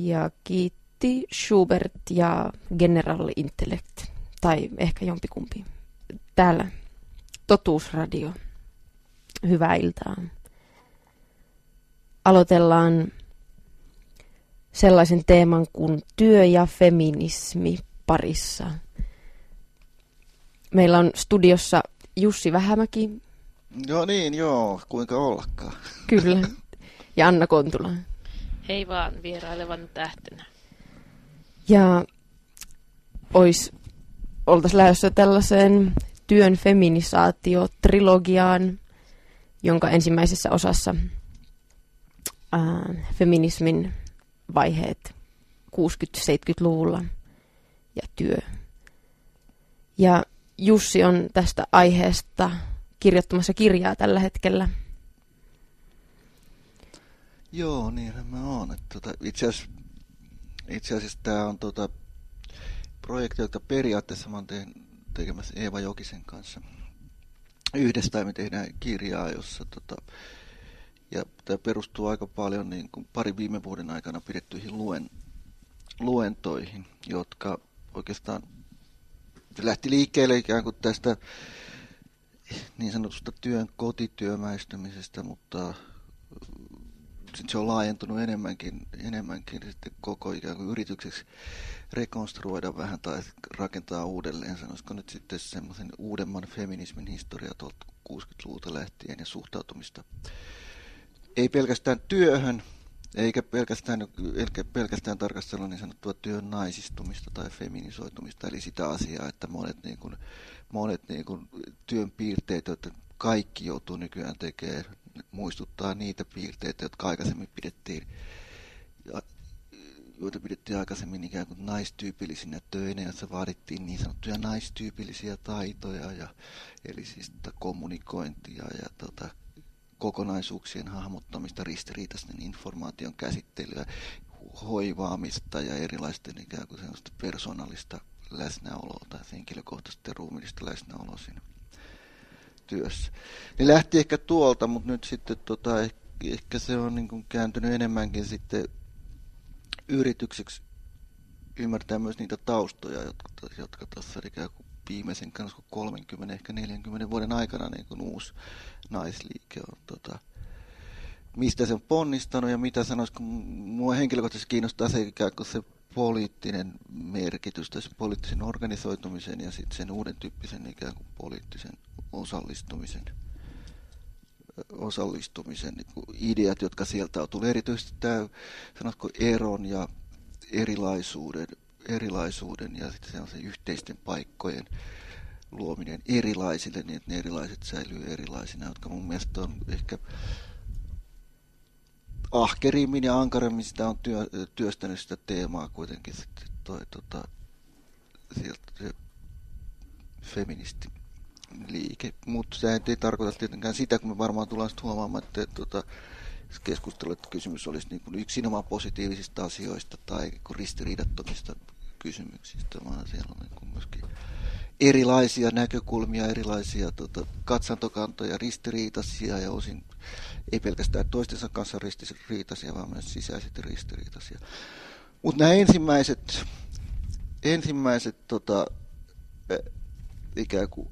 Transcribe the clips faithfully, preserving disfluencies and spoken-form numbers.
ja kiitti Schubert ja General Intellect, tai ehkä jompikumpi. Täällä Totuusradio. Hyvää iltaa. Aloitellaan sellaisen teeman kuin työ ja feminismi parissa. Meillä on studiossa Jussi Vähämäki. Joo niin, joo. Kuinka ollakaan. Kyllä. Ja Anna Kontula. Hei vaan, vierailevan tähtenä. Ja ois, oltaisiin lähdössä tällaiseen työn feminisaatio-trilogiaan, jonka ensimmäisessä osassa ää, feminismin vaiheet kuusikymmentä-seitsemänkymmentäluvulla ja työ. Ja Jussi on tästä aiheesta kirjoittamassa kirjaa tällä hetkellä. Joo, niinhän mä oon. Tota, itse asiassa, itse asiassa tämä on tota, projekti, jota periaatteessa mä oon tekemässä Eeva Jokisen kanssa. Yhdessä me tehdään kirjaa, jossa tota, ja tämä perustuu aika paljon niin kuin parin viime vuoden aikana pidettyihin luen, luentoihin, jotka oikeastaan lähti liikkeelle ikään kuin tästä niin sanotusta työn kotityömäistymisestä, mutta sitten se on laajentunut enemmänkin, enemmänkin sitten koko ikään kuin yritykseksi rekonstruoida vähän tai rakentaa uudelleen, sanoisiko nyt sitten semmoisen uudemman feminismin historia tuolta kuusikymmentäluvulta lähtien ja suhtautumista ei pelkästään työhön, eikä pelkästään, eikä pelkästään tarkastella niin sanottua työn naisistumista tai feminisoitumista, eli sitä asiaa, että monet, niin kuin, monet niin kuin työn piirteet, joita kaikki joutuu nykyään tekemään, muistuttaa niitä piirteitä, jotka aikaisemmin pidettiin, joita pidettiin aikaisemmin ikään kuin naistyypillisinä töinä, joissa vaadittiin niin sanottuja naistyypillisiä taitoja, ja, eli siis kommunikointia ja tota, kokonaisuuksien hahmottamista, ristiriitaisten informaation käsittelyä, hoivaamista ja erilaisten ikään kuin sellaista persoonallista läsnäoloa tai henkilökohtaista ja ruumiillista läsnäoloa siinä työssä. Ne lähti ehkä tuolta, mutta nyt sitten tota, ehkä se on niin kuin kääntynyt enemmänkin sitten yritykseksi ymmärtää myös niitä taustoja, jotka, jotka tuossa ikään kuin viimeisen kolmekymmentä, ehkä neljänkymmenen vuoden aikana niin kuin uusi naisliike on, tota, mistä se on ponnistanut ja mitä sanoisiko, mua henkilökohtaisesti kiinnostaa se ikään kuin se poliittinen merkitys, tai se poliittisen organisoitumisen ja sitten sen uuden tyyppisen ikään kuin poliittisen osallistumisen, osallistumisen niin kuin ideat, jotka sieltä on tullut. Erityisesti tämä, sanotko, eron ja erilaisuuden, erilaisuuden ja sitten sellaisen yhteisten paikkojen luominen erilaisille, niin että ne erilaiset säilyy erilaisina, jotka mun mielestä on ehkä ahkerimmin ja ankarammin sitä on työ, työstänyt sitä teemaa kuitenkin sitten toi, tota, sieltä se feministiliike. Mutta se ei tarkoita tietenkään sitä, kun me varmaan tullaan sitten huomaamaan, että tota, keskustelu, että kysymys olisi niin kuin yksinomaan positiivisista asioista tai ristiriidattomista kysymyksistä, vaan siellä on niin kuin myöskin erilaisia näkökulmia, erilaisia tota, katsantokantoja, ristiriitaisia ja osin ei pelkästään toistensa kanssa ristiriitaisia, vaan myös sisäisesti ristiriitaisia. Mutta nämä ensimmäiset, ensimmäiset tota, ikään kuin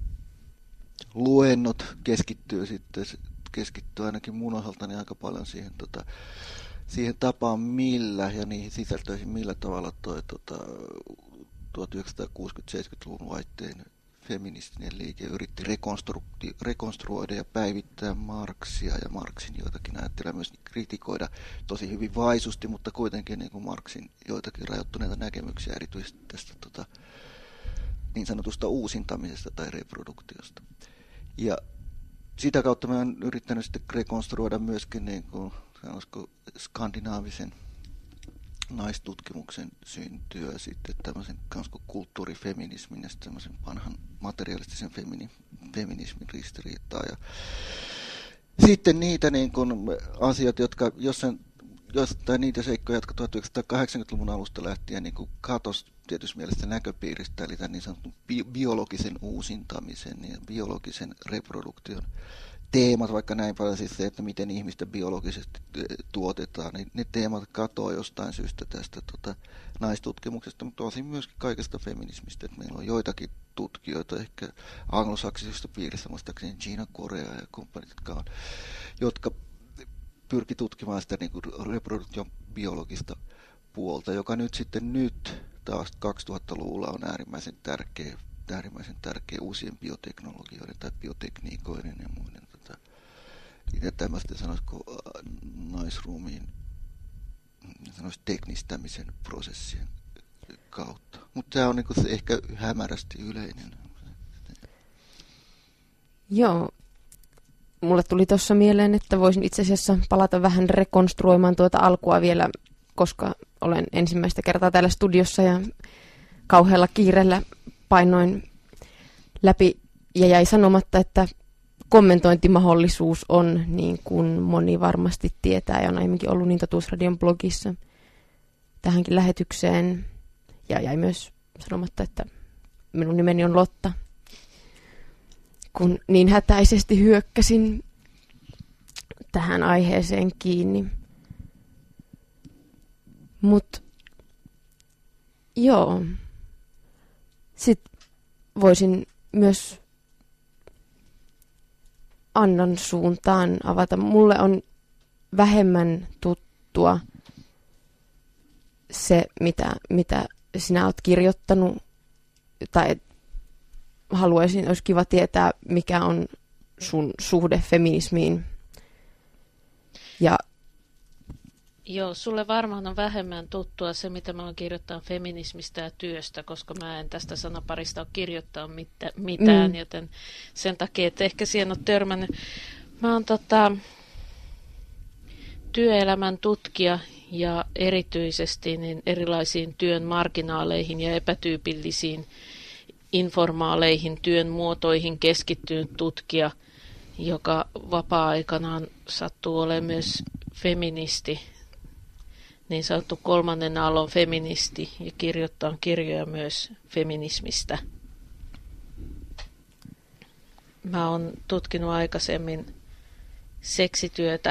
luennot keskittyy sitten, keskittyy ainakin mun osaltani aika paljon siihen, tota, siihen tapaan millä ja niihin sisältöihin millä tavalla toi tota, tuhatyhdeksänsataakuusikymmentä-seitsemänkymmentäluvun vaihteen feministinen liike yritti rekonstruoida ja päivittää Marksia ja Marksin joitakin ajattelee myös kritikoida tosi hyvin vaisusti, mutta kuitenkin niin kuin Marksin joitakin rajoittuneita näkemyksiä erityisesti tästä tota, niin sanotusta uusintamisesta tai reproduktiosta. Ja sitä kautta mä oon yrittänyt sitten rekonstruoida myöskin niin kuin, sanoisiko, skandinaavisen naistutkimuksen syntyä, sitten tämmöisen kulttuurifeminismin ja sitten semmoisen vanhan materialistisen femini, feminismin ristiriitaa. Ja sitten niitä niin kuin asiat, jotka jossain jostain niitä seikkoja, jotka tuhatyhdeksänsataakahdeksankymmentäluvun alusta lähtien niin kuin katosi tietysti mielestä näköpiiristä, eli tämän niin sanotun bi- biologisen uusintamisen ja biologisen reproduktion teemat, vaikka näin paljon siis se, että miten ihmistä biologisesti tuotetaan, niin ne teemat katoaa jostain syystä tästä tota, naistutkimuksesta, mutta osin myöskin kaikesta feminismistä, että meillä on joitakin tutkijoita, ehkä anglosaksisista piirissä, muistaakseni Gina Korea ja kumppanit, jotka, on, jotka pyrki tutkimaan sitä niin kuin reproduktion biologista puolta, joka nyt sitten nyt taas kaksituhattaluvulla on äärimmäisen tärkeä, äärimmäisen tärkeä uusien bioteknologioiden tai biotekniikoiden ja muiden tota, ja tämmöistä sanoisiko naisruumiin sanois teknistämisen prosessien kautta. Mutta tämä on niin kuin se ehkä hämärästi yleinen. Joo. Mulle tuli tuossa mieleen, että voisin itse asiassa palata vähän rekonstruoimaan tuota alkua vielä, koska olen ensimmäistä kertaa täällä studiossa ja kauhealla kiireellä painoin läpi ja jäi sanomatta, että kommentointimahdollisuus on, niin kuin moni varmasti tietää ja on aiemminkin ollut niin Totuusradion blogissa tähänkin lähetykseen. Ja jäi myös sanomatta, että minun nimeni on Lotta, kun niin hätäisesti hyökkäsin tähän aiheeseen kiinni. Mut joo, sitten voisin myös Annan suuntaan avata. Mulle on vähemmän tuttua se, mitä, mitä sinä olet kirjoittanut, tai haluaisin, olisi kiva tietää, mikä on sun suhde feminismiin. Ja Joo, sulle varmaan on vähemmän tuttua se, mitä mä oon kirjoittanut feminismistä ja työstä, koska mä en tästä sanaparista ole kirjoittanut mit- mitään, mm. joten sen takia, että ehkä siihen on törmännyt. Mä oon tota, työelämän tutkija ja erityisesti niin erilaisiin työn marginaaleihin ja epätyypillisiin informaaleihin työn muotoihin keskittynyt tutkija, joka vapaa-aikanaan sattuu olemaan myös feministi, niin sanottu kolmannen aallon feministi, ja kirjoittaa kirjoja myös feminismistä. Mä oon tutkinut aikaisemmin seksityötä,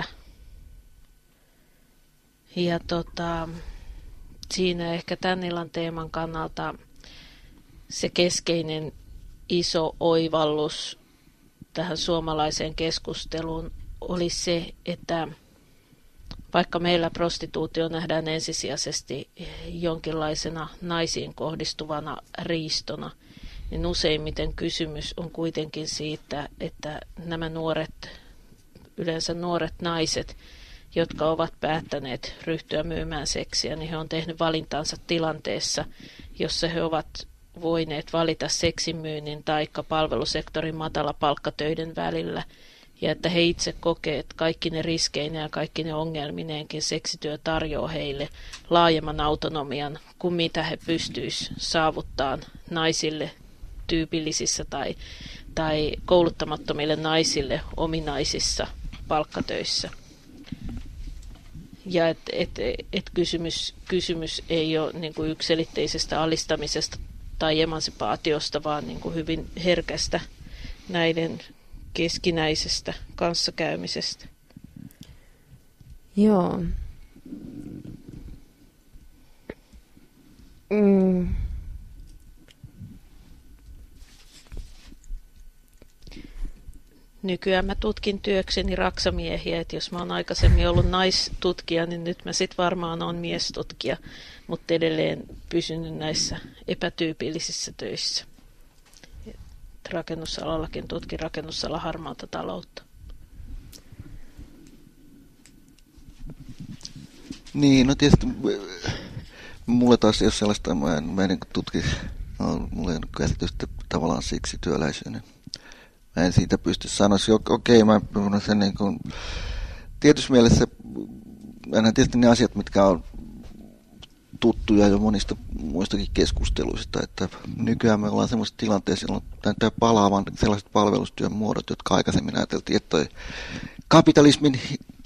ja tota, siinä ehkä tämän illan teeman kannalta se keskeinen iso oivallus tähän suomalaiseen keskusteluun oli se, että vaikka meillä prostituutio nähdään ensisijaisesti jonkinlaisena naisiin kohdistuvana riistona, niin useimmiten kysymys on kuitenkin siitä, että nämä nuoret, yleensä nuoret naiset, jotka ovat päättäneet ryhtyä myymään seksiä, niin he on tehnyt valintansa tilanteessa, jossa he ovat voineet valita seksimyynnin tai palvelusektorin matalapalkkatöiden välillä, ja että he itse kokee, että kaikki ne riskeineen ja kaikki ne ongelmineenkin seksityö tarjoaa heille laajemman autonomian kuin mitä he pystyisivät saavuttamaan naisille tyypillisissä tai, tai kouluttamattomille naisille ominaisissa palkkatöissä. Ja että et, et kysymys, kysymys ei ole niin kuin yksiselitteisestä alistamisesta tai emansipaatiosta, vaan niin kuin hyvin herkästä näiden keskinäisestä kanssakäymisestä. Joo. Mm. Nykyään mä tutkin työkseni raksamiehiä, että jos mä oon aikaisemmin ollut naistutkija, niin nyt mä sit varmaan oon miestutkija, mutta edelleen pysynyt näissä epätyypillisissä töissä. Rakennusalallakin tutkin rakennusalan harmaata taloutta. Niin, no tietysti mulle taas ei ole sellaista, mä en, mä en tutki, no, mulla ei ole käsitystä tavallaan siksi työläisyyden. Mä en siitä pysty sanoa, okei, okay, mä sen niin kuin, tietysti mielessä, aina tietysti ne asiat, mitkä on tuttuja jo monista muistakin keskusteluista, että nykyään me ollaan semmoisessa tilanteessa, jolloin tämä palaavan sellaiset palvelustyön muodot, jotka aikaisemmin ajateltiin, että toi kapitalismin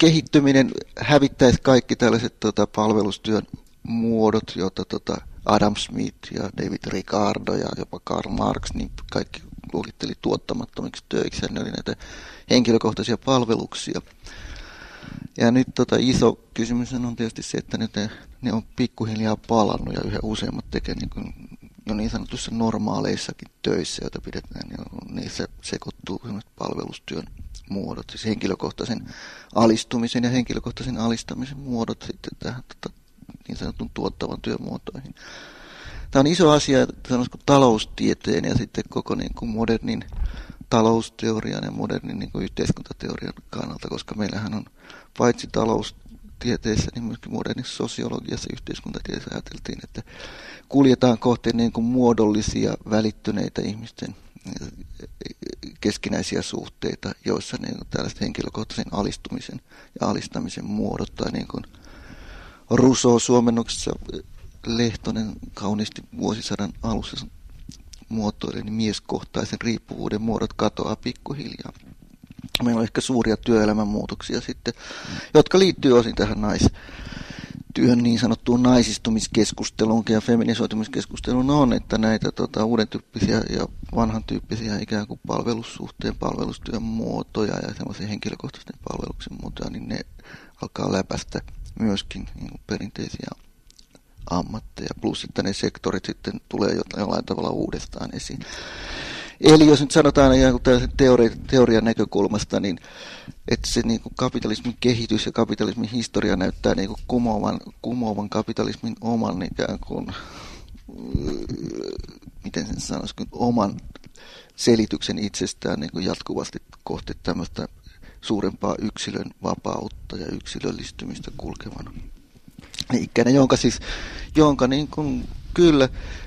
kehittyminen hävittäisi kaikki tällaiset tota, palvelustyön muodot, joita tota, Adam Smith ja David Ricardo ja jopa Karl Marx, niin kaikki luokitteli tuottamattomiksi töiksi, ja ne oli näitä henkilökohtaisia palveluksia. Ja nyt tota, iso kysymys on tietysti se, että ne, ne on pikkuhiljaa palannut, ja yhä useammat tekee niin kuin, jo niin sanotussa normaaleissakin töissä, joita pidetään, niin niissä sekoittuu palvelustyön muodot, siis henkilökohtaisen alistumisen ja henkilökohtaisen alistamisen muodot sitten tähän tota, niin sanotun tuottavan työmuotoihin. Tämä on iso asia, sanoisiko taloustieteen ja sitten koko niin kuin modernin talousteorian ja modernin niin kuin yhteiskuntateorian kannalta, koska meillähän on paitsi taloustieteessä, niin myöskin modernissa sosiologiassa ja yhteiskuntatieteessä ajateltiin, että kuljetaan kohti niin kuin muodollisia välittyneitä ihmisten keskinäisiä suhteita, joissa niin kuin tällaiset henkilökohtaisen alistumisen ja alistamisen muodot, tai niin kuin Rousseau suomennoksessa Lehtonen kauniisti vuosisadan alussa muotoili, niin mieskohtaisen riippuvuuden muodot katoaa pikkuhiljaa. Meillä on ehkä suuria työelämän muutoksia sitten, jotka liittyy osin tähän naistyön niin sanottuun naisistumiskeskusteluun ja feminisoitumiskeskusteluun on, että näitä tota, uuden tyyppisiä ja vanhan tyyppisiä ikään kuin palvelussuhteen, palvelustyön muotoja ja semmoisia henkilökohtaisten palveluksen muotoja, niin ne alkaa läpäistä myöskin niin kuin perinteisiä ammatteja, plus että ne sektorit sitten tulee jollain tavalla uudestaan esiin. Eli jos nyt sanotaan ihan kuin tällaisen teori- teorian näkökulmasta, niin että se niin kuin kapitalismin kehitys ja kapitalismin historia näyttää niin kuin kumoavan, kumoavan kapitalismin oman ikään kuin, miten sen sanoisi, oman selityksen itsestään niin kuin jatkuvasti kohti tämmöistä suurempaa yksilön vapautta ja yksilöllistymistä kulkevana. Ikäinen, jonka siis, jonka niin kuin, kyllä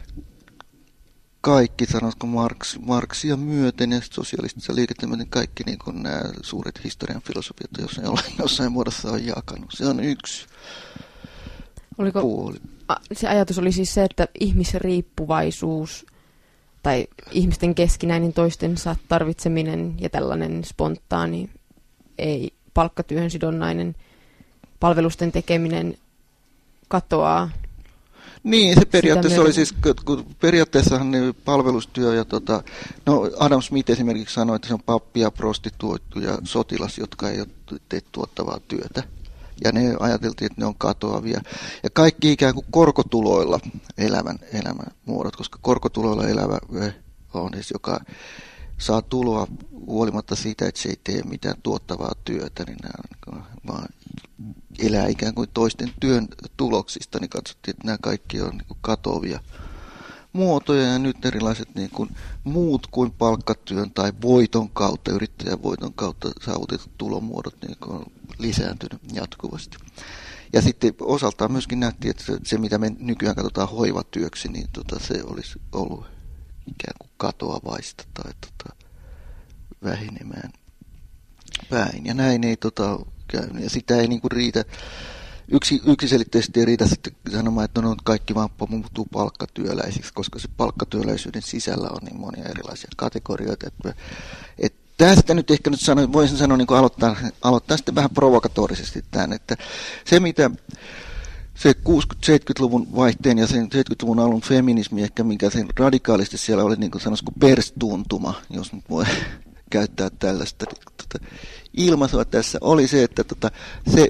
kaikki, sanoisiko Marx, Marxia myöten ja sosialistisia liikettä myöten kaikki niin kuin nämä suuret historian filosofiat, jos ne jossain muodossa on jakanut. Se on yksi Oliko, puoli. A, se ajatus oli siis se, että ihmisriippuvaisuus tai ihmisten keskinäinen toistensa tarvitseminen ja tällainen spontaani, ei palkkatyöhön sidonnainen palvelusten tekeminen katoaa. Niin, se periaatteessa oli siis, kun periaatteessahan niin palvelustyö ja tota, no Adam Smith esimerkiksi sanoi, että se on pappi ja prostituoitu ja sotilas, jotka ei ole tee tuottavaa työtä. Ja ne ajateltiin, että ne on katoavia. Ja kaikki ikään kuin korkotuloilla elävän elämän muodot, koska korkotuloilla elävä on siis, joka saa tuloa huolimatta siitä, että se ei tee mitään tuottavaa työtä, niin nämä vaan elää ikään kuin toisten työn tuloksista, niin katsottiin, että nämä kaikki on niin kuin katoavia muotoja, ja nyt erilaiset niin kuin muut kuin palkkatyön tai voiton kautta, yrittäjän voiton kautta saavutetut tulomuodot niin kuin on lisääntynyt jatkuvasti. Ja sitten osaltaan myöskin nähtiin, että se, mitä me nykyään katsotaan hoivatyöksi, niin tota, se olisi ollut ikään kuin katoavaista tai tota, vähenemään päin. Ja näin ei tota, käynyt. Ja sitä ei niinku riitä, yksi, yksiselitteisesti ei riitä sitten sanomaan, että no, kaikki vaan muuttuu palkkatyöläisiksi, koska se palkkatyöläisyyden sisällä on niin monia erilaisia kategorioita. Että, että tästä nyt ehkä nyt sano, voisin sanoa, niin kuin aloittaa, aloittaa sitten vähän provokatorisesti tämän, että se mitä se kuusikymmentä-seitsemänkymmentäluvun vaihteen ja sen seitsemänkymmentäluvun alun feminismi, ehkä mikä sen radikaalisti siellä oli, niin kuin sanoisiko perstuntuma, jos nyt voi käyttää tällaista tota, ilmaisua tässä, oli se, että tota, se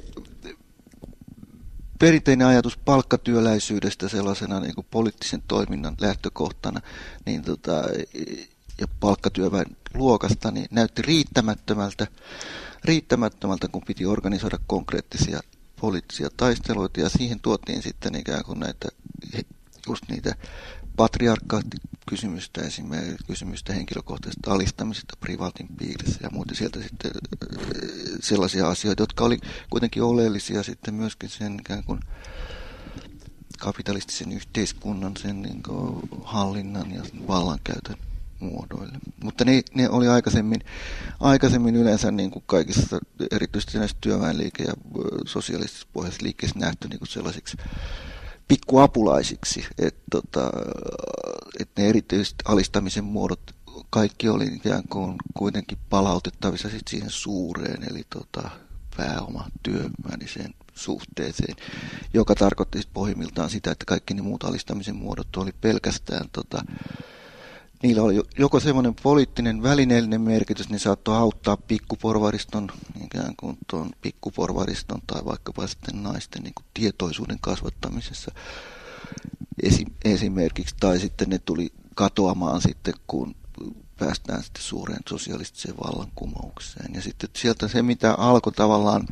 perinteinen ajatus palkkatyöläisyydestä sellaisena niin kuin poliittisen toiminnan lähtökohtana niin tota, ja palkkatyöväen luokasta niin näytti riittämättömältä, riittämättömältä, kun piti organisoida konkreettisia poliittisia taisteluita, ja siihen tuotiin sitten ikään kuin näitä, just niitä patriarkaatikysymystä, esimerkiksi kysymystä henkilökohtaisesta alistamisesta privaatin piirissä ja muuta sieltä sitten sellaisia asioita, jotka oli kuitenkin oleellisia sitten myöskin sen ikään kuin kapitalistisen yhteiskunnan, sen niin kuin hallinnan ja vallankäytön muodoille. Mutta ne, ne oli aikaisemmin, aikaisemmin yleensä niin kuin kaikissa, erityisesti näissä työväenliike- ja sosiaalisissa pohjaisissa liikkeissä nähty niin kuin sellaisiksi pikkuapulaisiksi, että tota, et ne erityisesti alistamisen muodot kaikki oli ikään kuin kuitenkin palautettavissa sit siihen suureen, eli tota, pääoma työn väliseen suhteeseen, joka tarkoitti pohjimmiltaan sitä, että kaikki ne muut alistamisen muodot oli pelkästään, tota, niillä oli joko semmoinen poliittinen välineellinen merkitys, niin saattoi auttaa pikkuporvariston, ikään kuin tuon pikkuporvariston tai vaikkapa sitten naisten niin kuin tietoisuuden kasvattamisessa esimerkiksi, tai sitten ne tuli katoamaan sitten, kun päästään sitten suureen sosialistiseen vallankumoukseen. Ja sitten sieltä se, mitä alkoi tavallaan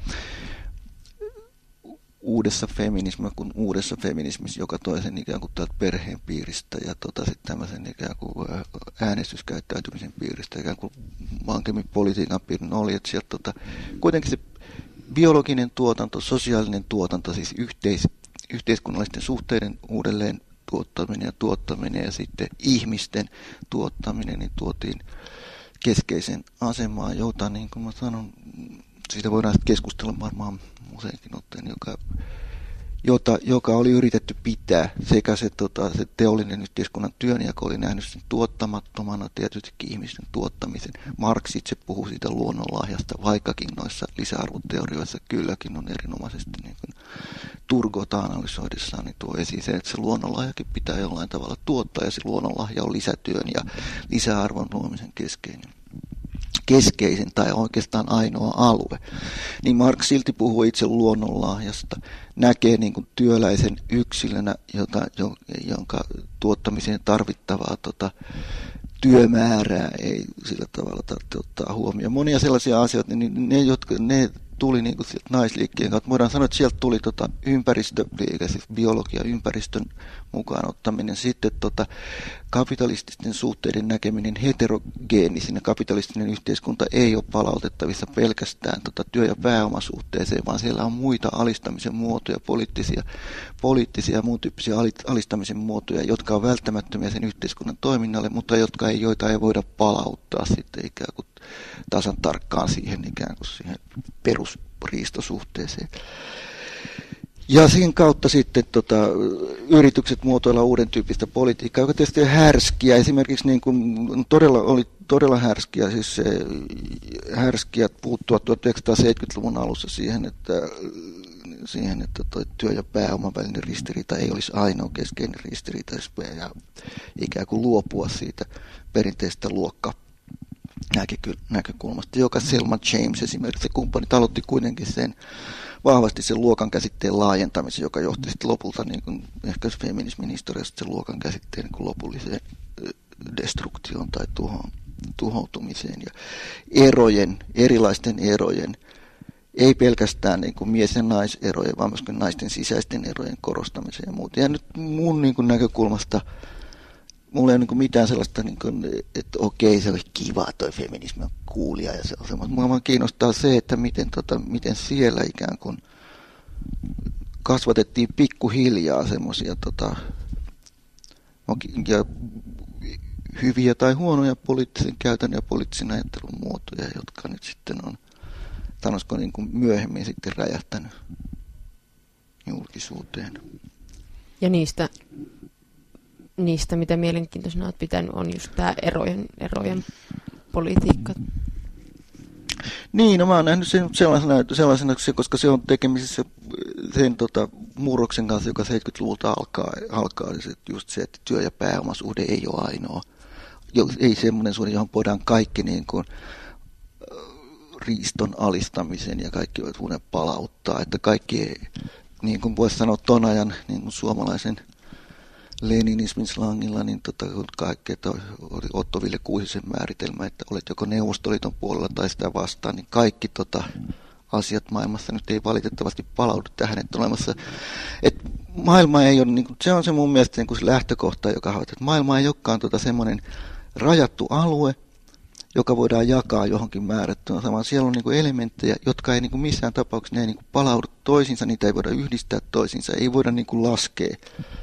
uudessa feminismissa, kun uudessa feminismissa, joka toi sen ikään kuin täältä perheen piiristä ja tota sitten tämmöisen ikään kuin äänestyskäyttäytymisen piiristä, ikään kuin vankemmin politiikan piirin oli, että sieltä tota, kuitenkin se biologinen tuotanto, sosiaalinen tuotanto, siis yhteis, yhteiskunnallisten suhteiden uudelleen tuottaminen ja tuottaminen ja sitten ihmisten tuottaminen, niin tuotiin keskeisen asemaan, jota niin kuin mä sanon, siitä voidaan sitten keskustella varmaan useinkin otteen, joka, jota, joka oli yritetty pitää sekä se, tota, se teollinen yhteiskunnan työnjako oli nähnyt sen tuottamattomana, tietystikin ihmisten tuottamisen. Marx itse puhuu siitä luonnonlahjasta, vaikkakin noissa lisäarvoteorioissa kylläkin on erinomaisesti niin kuin Turgota analysoidessaan, niin tuo esiin se, että se luonnonlahjakin pitää jollain tavalla tuottaa, ja se luonnonlahja on lisätyön ja lisäarvon luomisen keskeinen. keskeisen tai oikeastaan ainoa alue, niin Marx silti puhuu itse luonnonlahjasta, näkee niin kuin työläisen yksilönä, jota, jonka tuottamiseen tarvittavaa tota, työmäärää ei sillä tavalla tarvitse ottaa huomioon. Monia sellaisia asioita, niin ne, jotka, ne tuli niin kuin sieltä naisliikkeen kautta. Voidaan sanoa, että sieltä tuli tota ympäristöliike, siis biologia, ympäristön mukaan ottaminen. Sitten tota kapitalististen suhteiden näkeminen heterogeenisinä. Kapitalistinen yhteiskunta ei ole palautettavissa pelkästään tota työ- ja pääomasuhteeseen, vaan siellä on muita alistamisen muotoja, poliittisia, poliittisia ja muun tyyppisiä alistamisen muotoja, jotka on välttämättömiä sen yhteiskunnan toiminnalle, mutta jotka ei, joita ei voida palauttaa sitten ikään kuin tasan tarkkaan siihen ikään kuin siihen perusriistosuhteeseen. Ja sen kautta sitten tota, yritykset muotoilla uuden tyyppistä politiikkaa, joka tietysti on härskiä. Esimerkiksi niin kuin todella, oli todella härskiä, siis se, härskiä puuttua tuhatyhdeksänsataaseitsemänkymmentäluvun alussa siihen, että, siihen, että toi työ- ja pääoman välinen ristiriita ei olisi ainoa keskeinen ristiriita, ja ikään kuin luopua siitä perinteistä luokkaa näkökulmasta, joka Selma James esimerkiksi, se kumppani aloitti kuitenkin sen vahvasti sen luokan käsitteen laajentamisen, joka johti sitten lopulta niin kuin, ehkä feminismin historiasta sen luokan käsitteen niin kuin lopulliseen destruktioon tai tuhoon, tuhoutumiseen ja erojen, erilaisten erojen, ei pelkästään niin kuin mies- ja naiserojen, vaan myöskin naisten sisäisten erojen korostamiseen ja muuta. Ja nyt mun niin kuin näkökulmasta mulla ei ole niin mitään sellaista, niin kuin, että okei, se olisi kiva, toi feminismi on kuulia ja se on semmoista. Mua kiinnostaa se, että miten, tota, miten siellä ikään kuin kasvatettiin pikkuhiljaa semmoisia tota, ja hyviä tai huonoja poliittisen käytännön ja poliittisen ajattelun muotoja, jotka nyt sitten on, sanoisiko niin kuin myöhemmin sitten räjähtänyt julkisuuteen. Ja niistä... Niistä, mitä mielenkiintoisena olet pitänyt, on just tämä erojen, erojen politiikka. Niin, no mä oon nähnyt sen sellaisena, sellaisena koska se on tekemisissä sen tota, murroksen kanssa, joka seitsemänkymmentäluvulta alkaa, alkaa just se, että työ- ja pääomasuhde ei ole ainoa. Ei semmoinen suhde, johon voidaan kaikki niin kuin, riiston alistamisen ja kaikki voivat palauttaa. Että kaikki, niin kuin voisi sanoa ton ajan niin kuin suomalaisen leninismin slangilla, niin tota, kaikkea oli Otto Ville Kuusisen määritelmä, että olet joko Neuvostoliiton puolella tai sitä vastaan, niin kaikki tota, asiat maailmassa nyt ei valitettavasti palaudu tähän, että olemassa, että maailma ei ole, niin kuin, se on se mun mielestä niin kuin se lähtökohta, joka on, että maailma ei olekaan tota, semmoinen rajattu alue, joka voidaan jakaa johonkin määrättyyn, vaan siellä on niin kuin elementtejä, jotka ei niin kuin missään tapauksessa ne ei niin kuin palaudu toisiinsa, niitä ei voida yhdistää toisiinsa, ei voida niin kuin laskea.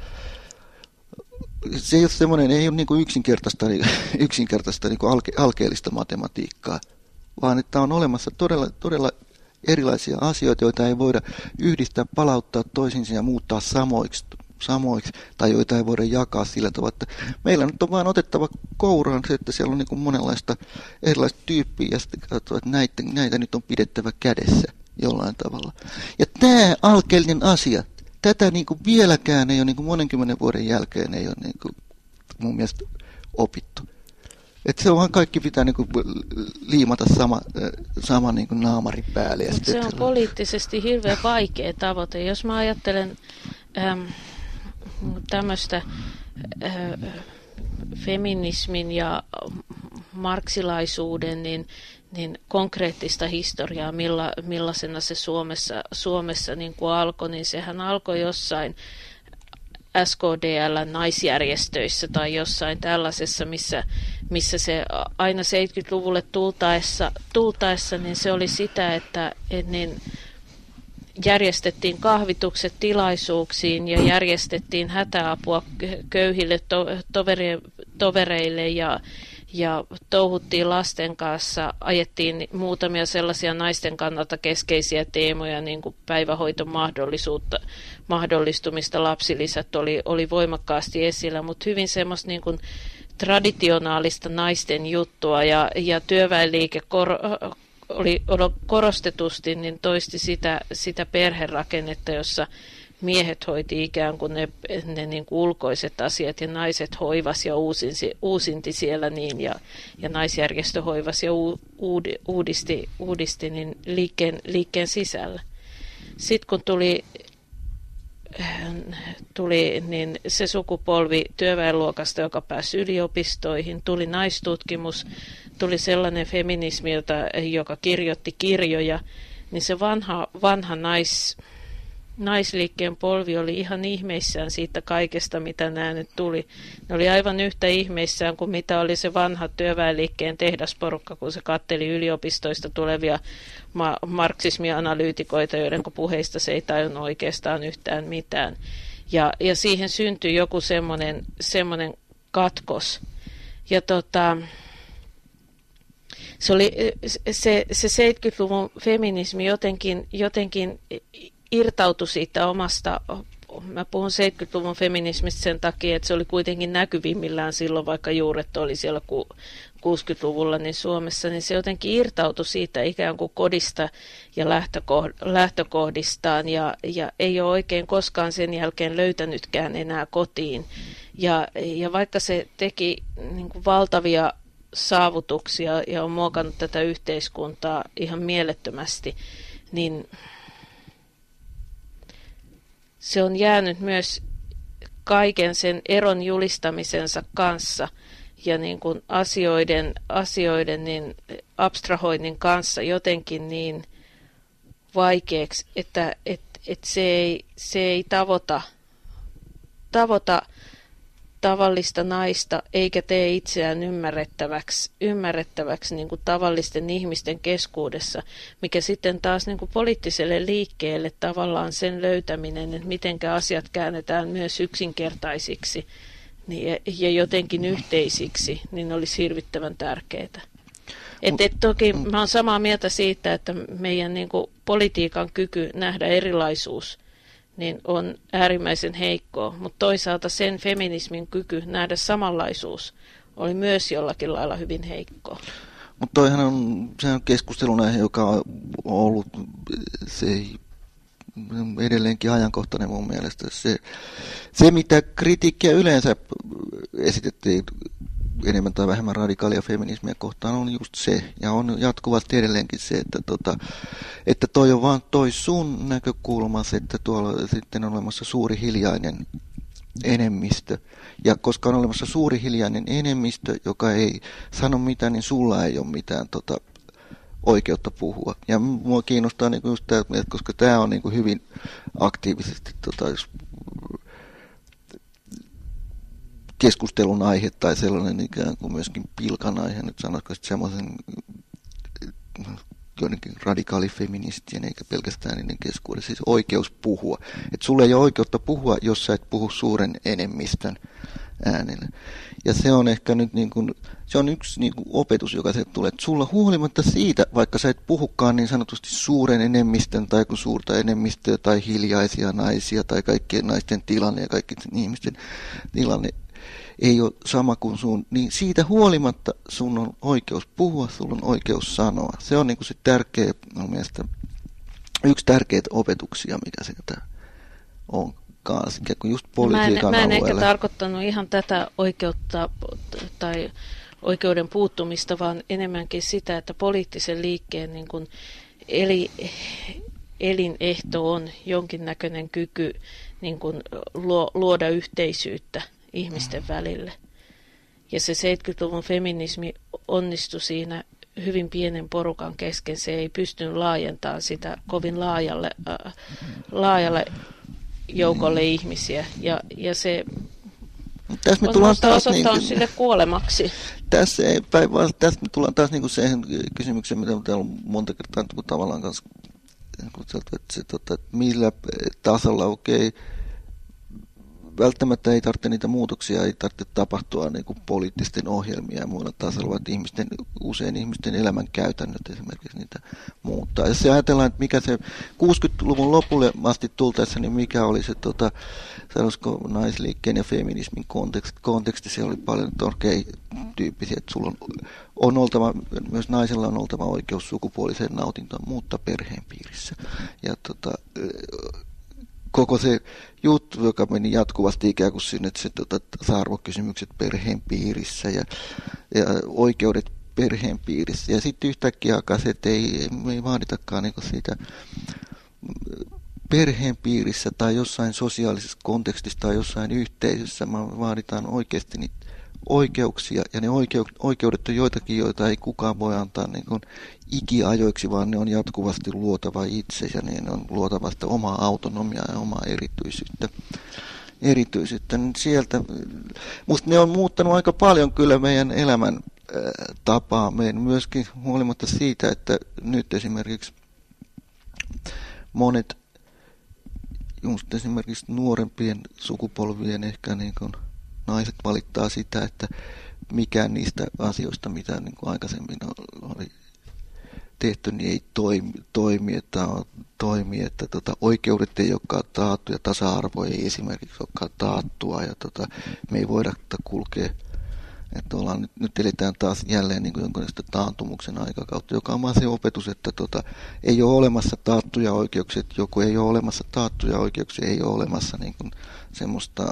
Se ei ole semmoinen, ei ole niin kuin yksinkertaista, yksinkertaista niin kuin alke, alkeellista matematiikkaa, vaan että on olemassa todella, todella erilaisia asioita, joita ei voida yhdistää, palauttaa toisiinsa ja muuttaa samoiksi, samoiksi tai joita ei voida jakaa sillä tavalla, että meillä nyt on vain otettava kouraan se, että siellä on niin kuin monenlaista erilaista tyyppiä ja sitten katsotaan, että näitä, näitä nyt on pidettävä kädessä. jollain tavalla. Ja tämä alkeellinen asia, tätä niin kuin vieläkään ei ole niin kuin monenkymmenen vuoden jälkeen ei ole niin kuin mun mielestä opittu. Että se on kaikki pitää niin kuin liimata sama, sama niin kuin naamari päälle. Ja se on poliittisesti hirveän vaikea tavoite. Jos mä ajattelen ähm, tämmöistä äh, feminismin ja marksilaisuuden, niin, niin konkreettista historiaa, milla, millaisena se Suomessa, Suomessa niin kuin alkoi, niin sehän alkoi jossain S K D L-naisjärjestöissä tai jossain tällaisessa, missä, missä se aina seitsemänkymmentäluvulle tultaessa, tultaessa niin se oli sitä, että et niin järjestettiin kahvitukset tilaisuuksiin ja järjestettiin hätäapua köyhille to, tovere, tovereille ja, ja touhuttiin lasten kanssa, ajettiin muutamia sellaisia naisten kannalta keskeisiä teemoja, niin kuin päivähoiton mahdollisuutta, mahdollistumista, lapsilisät oli, oli voimakkaasti esillä, mutta hyvin semmoista niin kuin traditionaalista naisten juttua ja, ja työväenliike kor, oli, oli korostetusti niin toisti sitä, sitä perherakennetta, jossa miehet hoiti ikään kuin ne, ne niin kuin ulkoiset asiat ja naiset hoivasi ja uusinsi, uusinti siellä niin ja, ja naisjärjestö hoivasi ja u, uudi, uudisti, uudisti niin liikkeen, liikkeen sisällä. Sitten kun tuli, tuli niin se sukupolvi työväenluokasta, joka pääsi yliopistoihin, tuli naistutkimus, tuli sellainen feminismi, jota, joka kirjoitti kirjoja, niin se vanha, vanha nais... naisliikkeen polvi oli ihan ihmeissään siitä kaikesta, mitä nämä nyt tuli. Ne oli aivan yhtä ihmeissään kuin mitä oli se vanha työväenliikkeen tehdasporukka, kun se katteli yliopistoista tulevia ma- marksismianalyytikoita, joiden puheista se ei tajunnut oikeastaan yhtään mitään. Ja, ja siihen syntyi joku semmoinen, semmoinen katkos. Ja tota... Se oli se, se seitsemänkymmentäluvun feminismi jotenkin, jotenkin irtautui siitä omasta, mä puhun seitsemänkymmentäluvun feminismistä sen takia, että se oli kuitenkin näkyvimmillään silloin, vaikka juuret oli siellä kuusikymmentäluvulla niin Suomessa, niin se jotenkin irtautui siitä ikään kuin kodista ja lähtökohdistaan ja, ja ei ole oikein koskaan sen jälkeen löytänytkään enää kotiin. Ja, ja vaikka se teki niin kuin valtavia saavutuksia ja on muokannut tätä yhteiskuntaa ihan mielettömästi, niin se on jäänyt myös kaiken sen eron julistamisensa kanssa ja niin kuin asioiden, asioiden niin abstrahoinnin kanssa jotenkin niin vaikeaksi, että et, et se, ei, se ei tavoita, tavoita tavallista naista eikä tee itseään ymmärrettäväksi, ymmärrettäväksi niin kuin tavallisten ihmisten keskuudessa, mikä sitten taas niin kuin poliittiselle liikkeelle tavallaan sen löytäminen, että mitenkä asiat käännetään myös yksinkertaisiksi niin, ja jotenkin yhteisiksi, niin olisi hirvittävän tärkeää. Et, et toki mä olen samaa mieltä siitä, että meidän niin kuin politiikan kyky nähdä erilaisuus niin on äärimmäisen heikkoa, mutta toisaalta sen feminismin kyky nähdä samanlaisuus oli myös jollakin lailla hyvin heikkoa. Mutta toihan on, se on keskustelun, joka on ollut se edelleenkin ajankohtainen mun mielestä. Se, se mitä kritiikkiä yleensä esitettiin enemmän tai vähemmän radikaalia feminismiä kohtaan on just se, ja on jatkuvasti edelleenkin se, että, tota, että toi on vaan toi sun näkökulmas, että tuolla sitten on olemassa suuri hiljainen enemmistö, ja koska on olemassa suuri hiljainen enemmistö, joka ei sano mitään, niin sulla ei ole mitään tota, oikeutta puhua. Ja mua kiinnostaa niinku just tämä, että koska tämä on niinku hyvin aktiivisesti tota, keskustelun aihe tai sellainen ikään kuin myöskin pilkan aihe, nyt sanoisiko semmoisen joidenkin radikaalifeministien eikä pelkästään niiden keskuudessa, siis oikeus puhua. Että sulla ei ole oikeutta puhua, jos sä et puhu suuren enemmistön äänellä. Ja se on ehkä nyt niin kuin, se on yksi niin kuin opetus, joka se tulee. Että sulla huolimatta siitä, vaikka sä et puhukaan niin sanotusti suuren enemmistön tai kun suurta enemmistöä tai hiljaisia naisia tai kaikkien naisten tilanne ja kaikkien ihmisten tilanne ei ole sama kuin sun, niin siitä huolimatta sun on oikeus puhua, sulla on oikeus sanoa. Se on niin kuin se tärkeä mun mielestä yksi tärkeitä opetuksia, mikä sieltä on kanssa, kun just politiikan no mä en, mä en alueelle. ehkä tarkoittanut ihan tätä oikeutta tai oikeuden puuttumista, vaan enemmänkin sitä, että poliittisen liikkeen niin kuin eli, elinehto on jonkinnäköinen kyky niin kuin luoda yhteisyyttä ihmisten välille. Ja se seitsemänkymmentäluvun feminismi onnistui siinä hyvin pienen porukan kesken. Se ei pystynyt laajentamaan sitä kovin laajalle, äh, laajalle joukolle niin. ihmisiä. Ja, ja se tässä me on tullaan taas osoittanut niin, sille kuolemaksi. Tässä, ei, päivä, tässä me tullaan taas niin siihen kysymykseen, mitä täällä on monta kertaa niin tavallaan kanssa, että, se, tota, että millä tasolla, okei, okay, välttämättä ei tarvitse niitä muutoksia, ei tarvitse tapahtua niin kuin poliittisten ohjelmia ja muilla tasolla, että ihmisten, usein ihmisten elämän käytännöt esimerkiksi niitä muuttaa. Ja se ajatellaan, että mikä se kuusikymmentäluvun lopulle asti tultaessa, niin mikä oli se, tota, sanoisiko naisliikkeen ja feminismin konteksti, konteksti se oli paljon torkea tyyppisiä, että sulla on, on oltava, myös naisella on oltava oikeus sukupuoliseen nautintoon, mutta perheen piirissä. Ja tota, koko se juttu, joka meni jatkuvasti ikään kuin sinne, että se tota, tasa-arvokysymykset perheen piirissä ja, ja oikeudet perheen piirissä. Ja sitten yhtäkkiä alkaa se, että ei, me ei vaaditakaan niin siitä perheen piirissä tai jossain sosiaalisessa kontekstissa tai jossain yhteisössä, vaan vaaditaan oikeasti niitä oikeuksia, ja ne oikeudet on joitakin, joita ei kukaan voi antaa niin kuin ikiajoiksi, vaan ne on jatkuvasti luotava itse, ja ne on luotava sitä omaa autonomiaa ja omaa erityisyyttä. erityisyyttä. Sieltä, musta ne on muuttanut aika paljon kyllä meidän elämän äh, tapaa, meidän myöskin huolimatta siitä, että nyt esimerkiksi monet, just esimerkiksi nuorempien sukupolvien ehkä niin kuin naiset valittaa sitä, että mikään niistä asioista, mitä niin kuin aikaisemmin oli tehty, niin ei toimi, toimi että, toimi, että tota, oikeudet ei olekaan taattu ja tasa-arvo ei esimerkiksi olekaan taattua ja tota, me ei voida kulkea. Että ollaan, nyt, nyt eletään taas jälleen niin kuin jonkinlaista taantumuksen aikakautta, joka on vaan se opetus, että tota, ei ole olemassa taattuja oikeuksia, että joku ei ole olemassa taattuja oikeuksia, ei ole olemassa niin kuin semmoista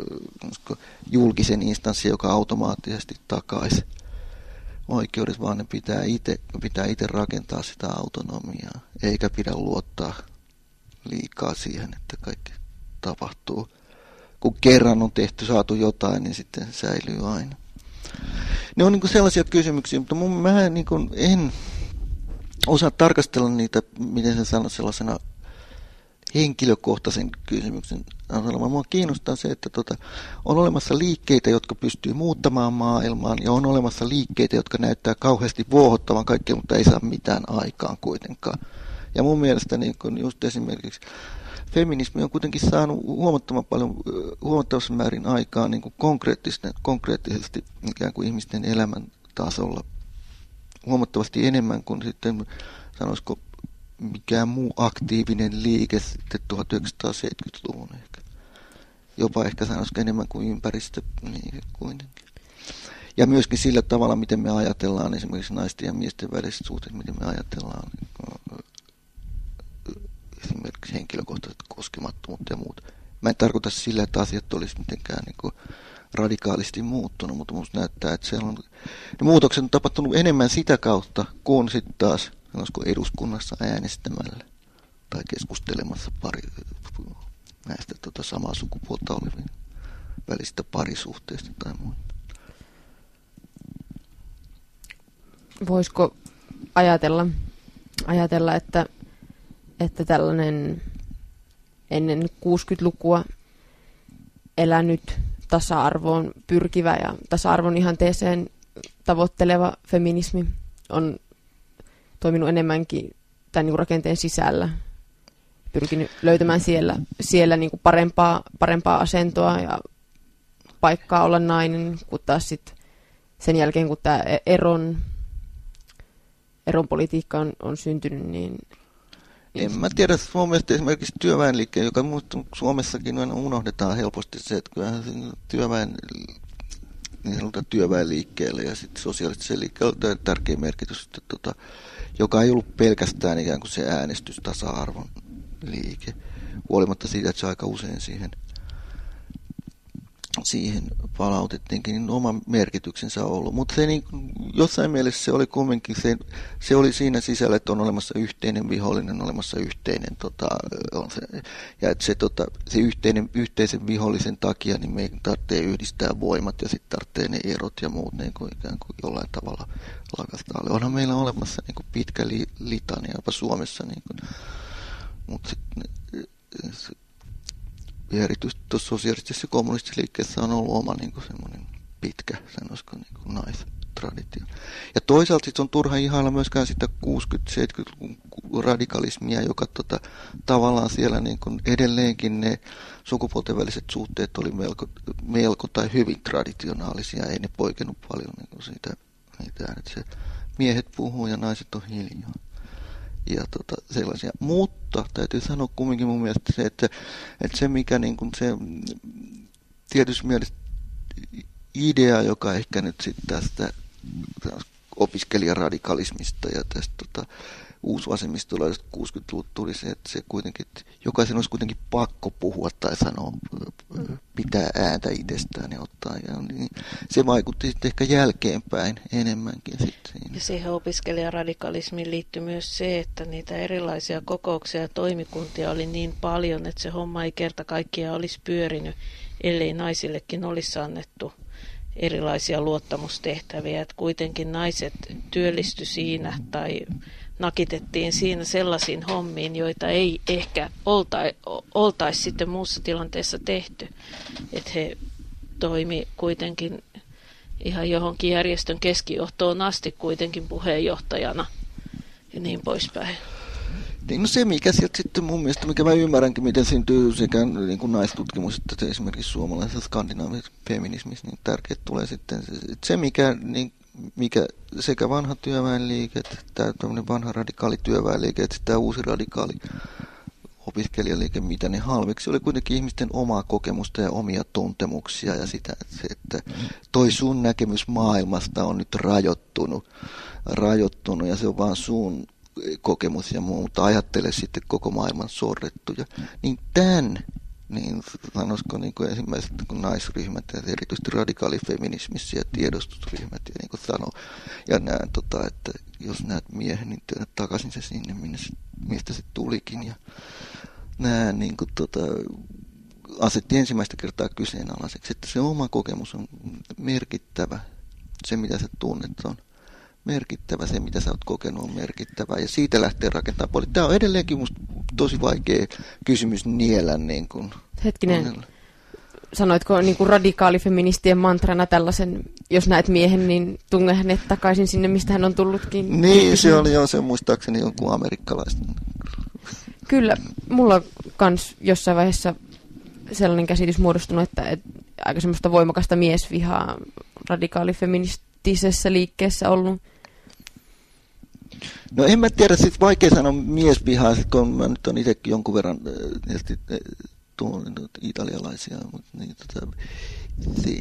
julkisen instanssia, joka automaattisesti takaisi oikeudet, vaan ne pitää itse pitää itse rakentaa sitä autonomiaa, eikä pidä luottaa liikaa siihen, että kaikki tapahtuu. Kun kerran on tehty, saatu jotain, niin sitten se säilyy aina. Ne on niin kuin sellaisia kysymyksiä, mutta mun, mä niin kuin en osaa tarkastella niitä, miten sen sanoo, sellaisena henkilökohtaisen kysymyksen. Mua kiinnostaa se, että tota, on olemassa liikkeitä, jotka pystyy muuttamaan maailmaan, ja on olemassa liikkeitä, jotka näyttää kauheasti vuohottavan kaikkea, mutta ei saa mitään aikaan kuitenkaan. Ja mun mielestä niin kun just esimerkiksi feminismi on kuitenkin saanut huomattavan paljon, huomattavassa määrin aikaan niin kuin konkreettisesti, konkreettisesti ikään kuin ihmisten elämän tasolla huomattavasti enemmän kuin sitten, sanoisiko, mikään muu aktiivinen liike sitten tuhatyhdeksänsataaseitsemänkymmentäluvun ehkä. Jopa ehkä sanoisiko enemmän kuin ympäristöliike kuitenkin. Ja myöskin sillä tavalla, miten me ajatellaan esimerkiksi naisten ja miesten väliset suhteet, miten me ajatellaan esimerkiksi henkilökohtaiset koskemattomuutta ja muuta. Mä en tarkoita sillä, että asiat olisi mitenkään niin kuin radikaalisti muuttunut, mutta musta näyttää, että siellä on, ne muutokset on tapahtunut enemmän sitä kautta, kuin sitten taas eduskunnassa äänestämällä tai keskustelemassa pari, näistä tota samaa sukupuolta olevien välistä parisuhteista tai muuta. Voisiko ajatella, ajatella että, että tällainen ennen kuusikymmentälukua elänyt tasa-arvoon pyrkivä ja tasa-arvon ihanteeseen tavoitteleva feminismi on toiminut enemmänkin tämän niin rakenteen sisällä, pyrkinyt löytämään siellä, siellä niin kuin parempaa, parempaa asentoa ja paikkaa olla nainen, kun taas sit sen jälkeen, kun tämä eron, eron politiikka on, on syntynyt, niin en mä tiedä, mun mielestä esimerkiksi työväenliikkeen, joka Suomessakin unohdetaan helposti se, että kyllähän työväen niin sanotaan työväenliikkeelle ja sitten sosiaaliselle liikkeelle on tärkeä merkitys, että, tota, joka ei ollut pelkästään ikään kuin se äänestystasa-arvon liike, huolimatta siitä, että se aika usein siihen, siihen palautettiinkin, niin oma merkityksensä on ollut. Mutta se niin, jossain mielessä se oli kumminkin, se, se oli siinä sisällä, että on olemassa yhteinen vihollinen, olemassa yhteinen, tota, on se, ja että se, tota, se yhteinen, yhteisen vihollisen takia, niin meidän tarvitsee yhdistää voimat ja sitten tarvitsee ne erot ja muut niin kuin ikään kuin jollain tavalla lakastaa. Onhan meillä olemassa niin kuin pitkä li, litania jopa Suomessa, niin kuin, mutta sitten ja erityisesti tuossa sosialistisessa kommunistisessa liikkeessä on ollut oma niin kuin semmoinen pitkä, sanoisiko niin kuin naistraditio. Ja toisaalta sit on turha ihailla myöskään sitä kuusikymmentä-seitsemänkymmentäluvun radikalismia, joka tota, tavallaan siellä niin kuin edelleenkin ne sukupuolten väliset suhteet oli melko, melko tai hyvin traditionaalisia, ei ne poikennut paljon niin kuin siitä, mitään, että se miehet puhuu ja naiset on hiljaa. Ja tota, sellaisia. Mutta täytyy sanoa kumminkin mun mielestä se, että, että se mikä niin kuin se tietysti mielessä idea, joka ehkä nyt sitten tästä opiskelijaradikalismista ja tästä tota, uusvasemmistolaisesta kuusikymmentäluvulta tuli se, että se kuitenkin, että jokaisen olisi kuitenkin pakko puhua tai sanoa, pitää ääntä itsestään ja ottaa. Ja niin, se vaikutti sitten ehkä jälkeenpäin enemmänkin sitten. Ja siihen opiskelijaradikalismiin liittyy myös se, että niitä erilaisia kokouksia ja toimikuntia oli niin paljon, että se homma ei kerta kaikkiaan olisi pyörinyt, ellei naisillekin olisi annettu erilaisia luottamustehtäviä. Että kuitenkin naiset työllistyi siinä tai nakitettiin siinä sellaisiin hommiin, joita ei ehkä oltaisi oltais sitten muussa tilanteessa tehty. Että he toimi kuitenkin ihan johonkin järjestön keskijohtoon asti kuitenkin puheenjohtajana ja niin poispäin. Niin, no se, mikä sieltä sitten mun mielestä, mikä mä ymmärränkin, miten syntyy sekä niin kuin naistutkimus, että esimerkiksi suomalaisessa skandinaavisessa feminismissä, niin tärkeää tulee sitten se, se mikä, niin, mikä sekä vanha työväenliike, tämä vanha radikaali työväenliike, että tämä uusi radikaali opiskelijaliike, mitä ne halveksi, oli kuitenkin ihmisten omaa kokemusta ja omia tuntemuksia ja sitä, että, se, että toi sun näkemys maailmasta on nyt rajoittunut, rajoittunut ja se on vaan sun kokemus ja muu, mutta ajattele sitten koko maailman sorrettuja. Niin tämän, niin sanoisiko niin kuin ensimmäiset niin kuin naisryhmät ja erityisesti radikaalifeminismissä ja tiedostusryhmät ja niin kuin sanoo, ja näen, tota, että jos näet miehen, niin työnnät takaisin se sinne, minne se, mistä se tulikin. Ja näen, niin kuin, tota, asetti ensimmäistä kertaa kyseenalaiseksi, että se oma kokemus on merkittävä, se mitä sä tunnet on merkittävä, se mitä sä oot kokenut on merkittävä ja siitä lähtee rakentamaan poliittista. Tämä on edelleenkin musta tosi vaikea kysymys niellä. Niin kuin Hetkinen, monella. Sanoitko niin kuin radikaalifeministien mantrana tällaisen, jos näet miehen, niin tunge hänet takaisin sinne, mistä hän on tullutkin? Niin, se oli jo se muistaakseni jonkun amerikkalaista. Kyllä, mulla on kans jossain vaiheessa sellainen käsitys muodostunut, että, että aika semmoista voimakasta miesvihaa radikaalifeministisessä liikkeessä ollut. No en mä tiedä, siis vaikea sanoa miesvihaa, kun mä nyt on itsekin jonkun verran tietysti tuon italialaisia, mutta niin, tota, se,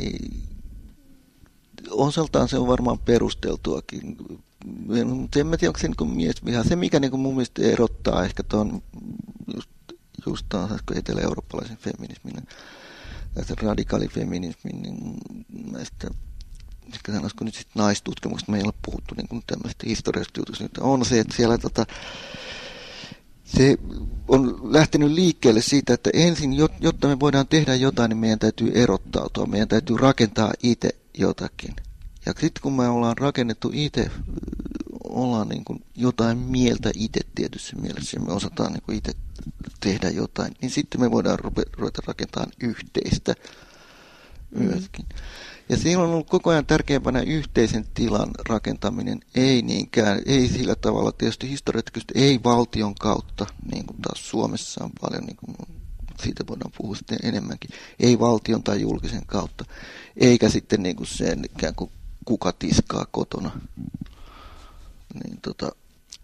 osaltaan se on varmaan perusteltuakin, mutta en mä tiedä, onko se niin miesvihaa. Se, mikä niin mun mielestä erottaa ehkä tuon just, just taas etelä-eurooppalaisen feminismin ja sen radikaalifeminismin, niin näistä ehkä sanoisiko nyt sitten naistutkimuksesta, me ei ole puhuttu niin tämmöistä historiallisesta jutusta, nyt on se, että siellä tota, se on lähtenyt liikkeelle siitä, että ensin, jotta me voidaan tehdä jotain, niin meidän täytyy erottautua, meidän täytyy rakentaa itse jotakin. Ja sitten kun me ollaan rakennettu itse, ollaan niin kuin jotain mieltä itse tietyssä mielessä, ja me osataan niin kuin itse tehdä jotain, niin sitten me voidaan ruveta rakentamaan yhteistä myöskin. Mm. Ja siinä on ollut koko ajan tärkeämpänä yhteisen tilan rakentaminen, ei niinkään, ei sillä tavalla tietysti historiallisesti, ei valtion kautta, niin kuin taas Suomessa on paljon, niin kuin siitä voidaan puhua sitten enemmänkin, ei valtion tai julkisen kautta, eikä sitten niin kuin sen ikään kuin kuka tiskaa kotona. Niin tota,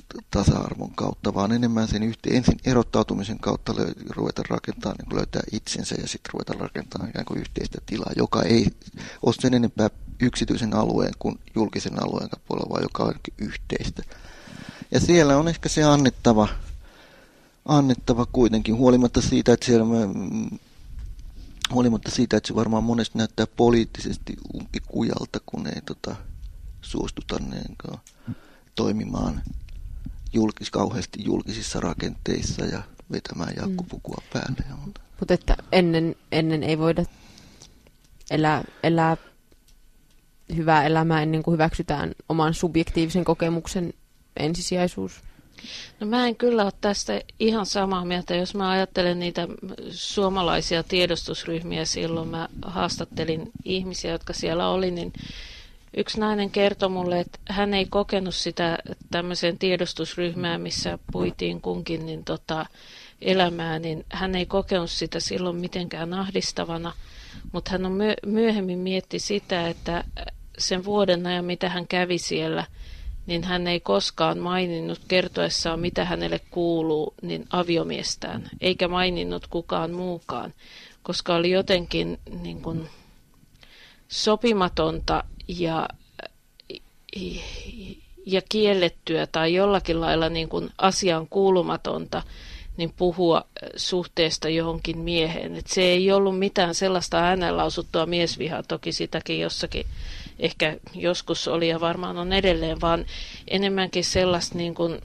tasa-arvon kautta, vaan enemmän sen yhteen, ensin erottautumisen kautta ruveta rakentamaan, niin löytää itsensä ja sitten ruveta rakentamaan ikään kuin yhteistä tilaa, joka ei ole sen enempää yksityisen alueen kuin julkisen alueen puolella, vaan joka on yhteistä. Ja siellä on ehkä se annettava, annettava kuitenkin, huolimatta siitä, että siellä huolimatta siitä, että se varmaan monesti näyttää poliittisesti umpikujalta, kun ei tota, suostuta niin, toimimaan julkis, kauheasti julkisissa rakenteissa ja vetämään jakkupukua päälle. Mm. Mutta että ennen, ennen ei voida elää, elää hyvää elämää ennen kuin hyväksytään oman subjektiivisen kokemuksen ensisijaisuus. No mä en kyllä ole tästä ihan samaa mieltä. Jos mä ajattelen niitä suomalaisia tiedostusryhmiä, silloin mä haastattelin ihmisiä, jotka siellä oli, niin yksi nainen kertoi mulle, että hän ei kokenut sitä tämmöiseen tiedostusryhmään, missä puitiin kunkin niin tota, elämää, niin hän ei kokenut sitä silloin mitenkään ahdistavana, mutta hän on myö- myöhemmin mietti sitä, että sen vuoden ajan, mitä hän kävi siellä, niin hän ei koskaan maininnut kertoessaan, mitä hänelle kuuluu, niin aviomiestään, eikä maininnut kukaan muukaan, koska oli jotenkin niin kuin sopimatonta ja, ja kiellettyä tai jollakin lailla niin kuin asiaan kuulumatonta niin puhua suhteesta johonkin mieheen. Et se ei ollut mitään sellaista ääneen lausuttua miesvihaa, toki sitäkin jossakin ehkä joskus oli ja varmaan on edelleen, vaan enemmänkin sellaista niin kuin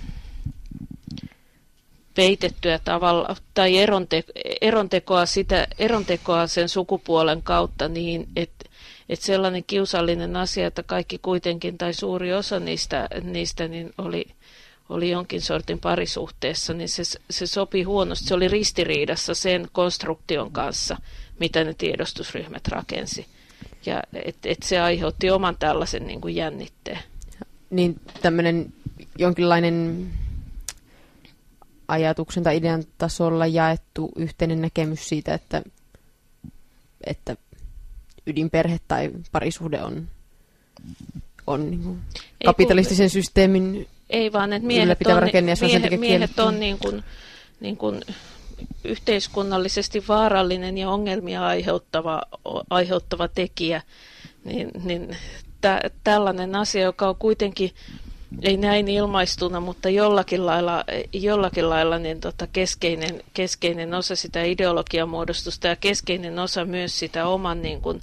peitettyä tavalla tai eronte, erontekoa, sitä, erontekoa sen sukupuolen kautta niin, että että sellainen kiusallinen asia, että kaikki kuitenkin tai suuri osa niistä, niistä niin oli, oli jonkin sortin parisuhteessa, niin se, se sopi huonosti. Se oli ristiriidassa sen konstruktion kanssa, mitä ne tiedostusryhmät rakensi. Ja et, et se aiheutti oman tällaisen niin kuin jännitteen. Niin tämmöinen jonkinlainen ajatuksen tai idean tasolla jaettu yhteinen näkemys siitä, että, että ydinperhe tai parisuhde on, on niin kuin kapitalistisen ei, systeemin ei vaan, että miehet on, miehet, miehet on niin kuin, niin kuin yhteiskunnallisesti vaarallinen ja ongelmia aiheuttava, aiheuttava tekijä, niin, niin tä, tällainen asia, joka on kuitenkin, ei näin ilmaistuna, mutta jollakin lailla, jollakin lailla niin tota keskeinen, keskeinen osa sitä ideologiamuodostusta ja keskeinen osa myös sitä oman, niin kuin,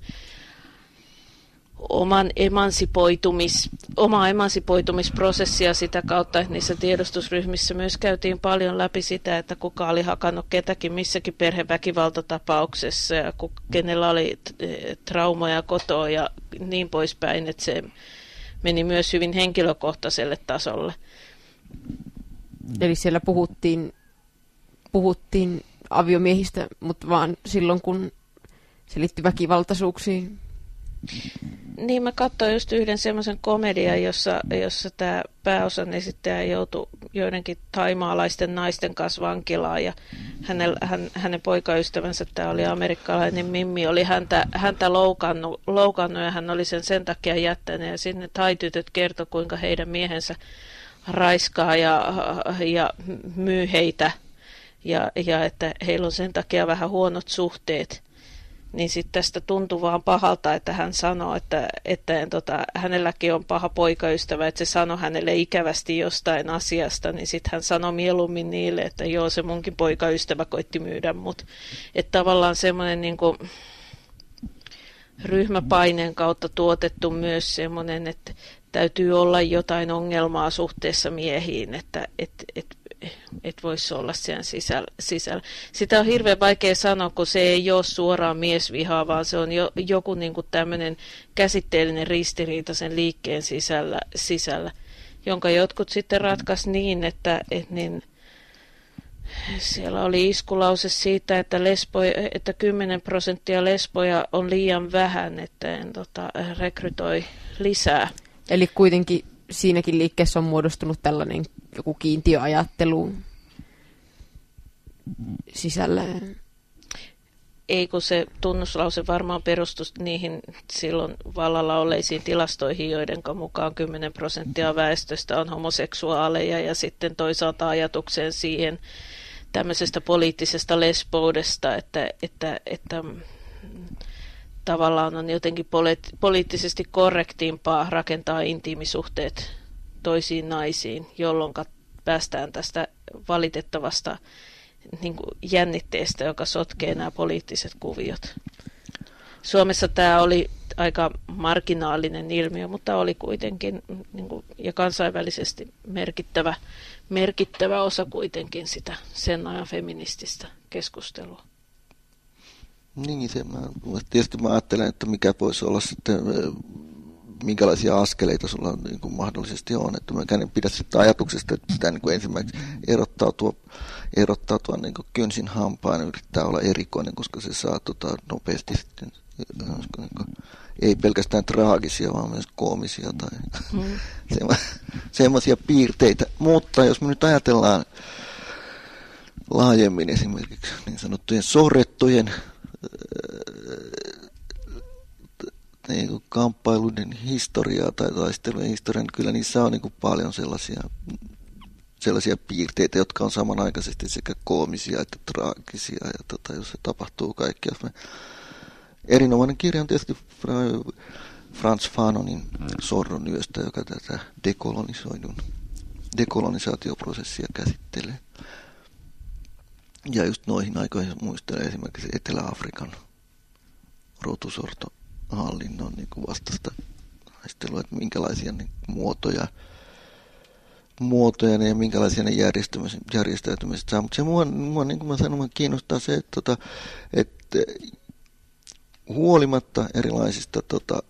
oman emansipoitumis, omaa emansipoitumisprosessia sitä kautta, että niissä tiedostusryhmissä myös käytiin paljon läpi sitä, että kuka oli hakannut ketäkin missäkin perheväkivaltatapauksessa ja kenellä oli traumoja kotoa ja niin poispäin, että se meni myös hyvin henkilökohtaiselle tasolle. Eli siellä puhuttiin, puhuttiin aviomiehistä, mutta vaan silloin, kun se liittyi väkivaltaisuuksiin. Niin, mä katsoin just yhden semmoisen komedian, jossa, jossa tämä pääosan esittäjä joutui joidenkin thaimaalaisten naisten kanssa vankilaan ja hänellä, hän, hänen poikaystävänsä, tämä oli amerikkalainen Mimmi, oli häntä, häntä loukannut, loukannut ja hän oli sen sen takia jättänyt ja sinne thai-tytöt kertoi, kuinka heidän miehensä raiskaa ja, ja myy heitä ja, ja että heillä on sen takia vähän huonot suhteet. Niin sitten tästä tuntui vaan pahalta, että hän sanoi, että, että tota, hänelläkin on paha poikaystävä, että se sanoi hänelle ikävästi jostain asiasta, niin sitten hän sanoi mieluummin niille, että joo, se munkin poikaystävä koitti myydä mut. Että tavallaan semmoinen niin kuin ryhmäpaineen kautta tuotettu myös semmoinen, että täytyy olla jotain ongelmaa suhteessa miehiin, että et, et, et voisi olla siellä sisällä, sisällä. Sitä on hirveän vaikea sanoa, kun se ei ole suoraan miesvihaa, vaan se on jo, joku niin kuin tämmöinen käsitteellinen ristiriita sen liikkeen sisällä, sisällä, jonka jotkut sitten ratkaisi niin, että, että niin, siellä oli iskulause siitä, että, lesboja, että kymmenen prosenttia lesboja on liian vähän, että en tota, rekrytoi lisää. Eli kuitenkin siinäkin liikkeessä on muodostunut tällainen joku kiintiöajattelu sisällä. ei kun se tunnuslause varmaan perustui niihin silloin vallalla olleisiin tilastoihin, joiden mukaan kymmenen prosenttia väestöstä on homoseksuaaleja ja sitten toisaalta ajatukseen siihen tämmöisestä poliittisesta lesboudesta, että, että, että tavallaan on jotenkin poli- poliittisesti korrektimpaa rakentaa intiimisuhteet toisiin naisiin, jolloin päästään tästä valitettavasta niin kuin jännitteestä, joka sotkee nämä poliittiset kuviot. Suomessa tämä oli aika marginaalinen ilmiö, mutta oli kuitenkin niin kuin, ja kansainvälisesti merkittävä, merkittävä osa kuitenkin sitä sen ajan feminististä keskustelua. Niin, se mä, tietysti mä ajattelen, että mikä voisi olla sitten, minkälaisia askeleita sulla niin kuin mahdollisesti on, että mä en pidä sitä ajatuksesta, että pitää niin kuin ensimmäiseksi erottautua, erottautua niin kuin kynsin hampaan ja yrittää olla erikoinen, koska se saa tota, nopeasti sitten, niin kuin, ei pelkästään traagisia, vaan myös koomisia tai mm. semmoisia piirteitä. Mutta jos me nyt ajatellaan laajemmin esimerkiksi niin sanottujen sorrettujen niin kuin kamppailuiden historiaa tai taistelujen historiaa, niin kyllä niissä on niin kuin paljon sellaisia, sellaisia piirteitä, jotka on samanaikaisesti sekä koomisia että traagisia, ja tota, jos se tapahtuu kaikki. Jos me... Erinomainen kirja on tietysti Frantz Fanonin Sorron yöstä, joka tätä dekolonisoidun, dekolonisaatioprosessia käsittelee. Ja just noihin aikoihin muistelee esimerkiksi Etelä-Afrikan rotusortohallinnon niin kuin vastaista taistelua, että minkälaisia niin muotoja, muotoja ne ja minkälaisia ne järjestäytymiset saa. Mutta se mua, mua niin kuin mä sanon, kiinnostaa se, että, tota, että huolimatta erilaisista tota,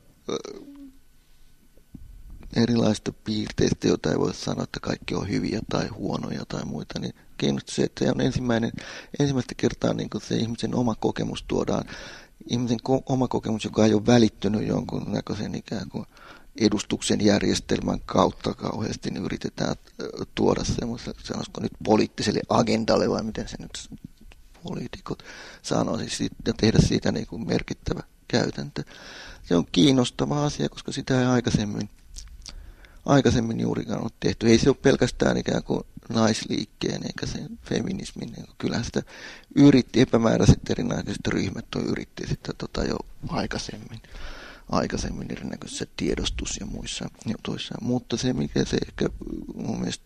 erilaisista piirteistä, joita ei voi sanoa, että kaikki on hyviä tai huonoja tai muita, niin kiinnostaa se, että se on ensimmäinen, ensimmäistä kertaa niin kuin se ihmisen oma kokemus tuodaan, ihmisen ko- oma kokemus, joka ei ole välittynyt jonkun näköisen ikään kuin edustuksen järjestelmän kautta kauheasti, niin yritetään tuoda semmoista, sanoisiko nyt poliittiselle agendalle, vai miten se nyt poliitikot sanoisi, ja tehdä siitä niin kuin merkittävä käytäntö. Se on kiinnostava asia, koska sitä ei aikaisemmin aikaisemmin juurikaan ollut tehty. Ei se ole pelkästään ikään kuin naisliikkeen eikä sen feminismin. Kyllähän sitä yritti, epämääräiset erinäköiset ryhmät on yritti sitä tota jo aikaisemmin. Aikaisemmin erinäköisissä tiedostus- ja muissa jutuissa. Mutta se, mikä se ehkä mun mielestä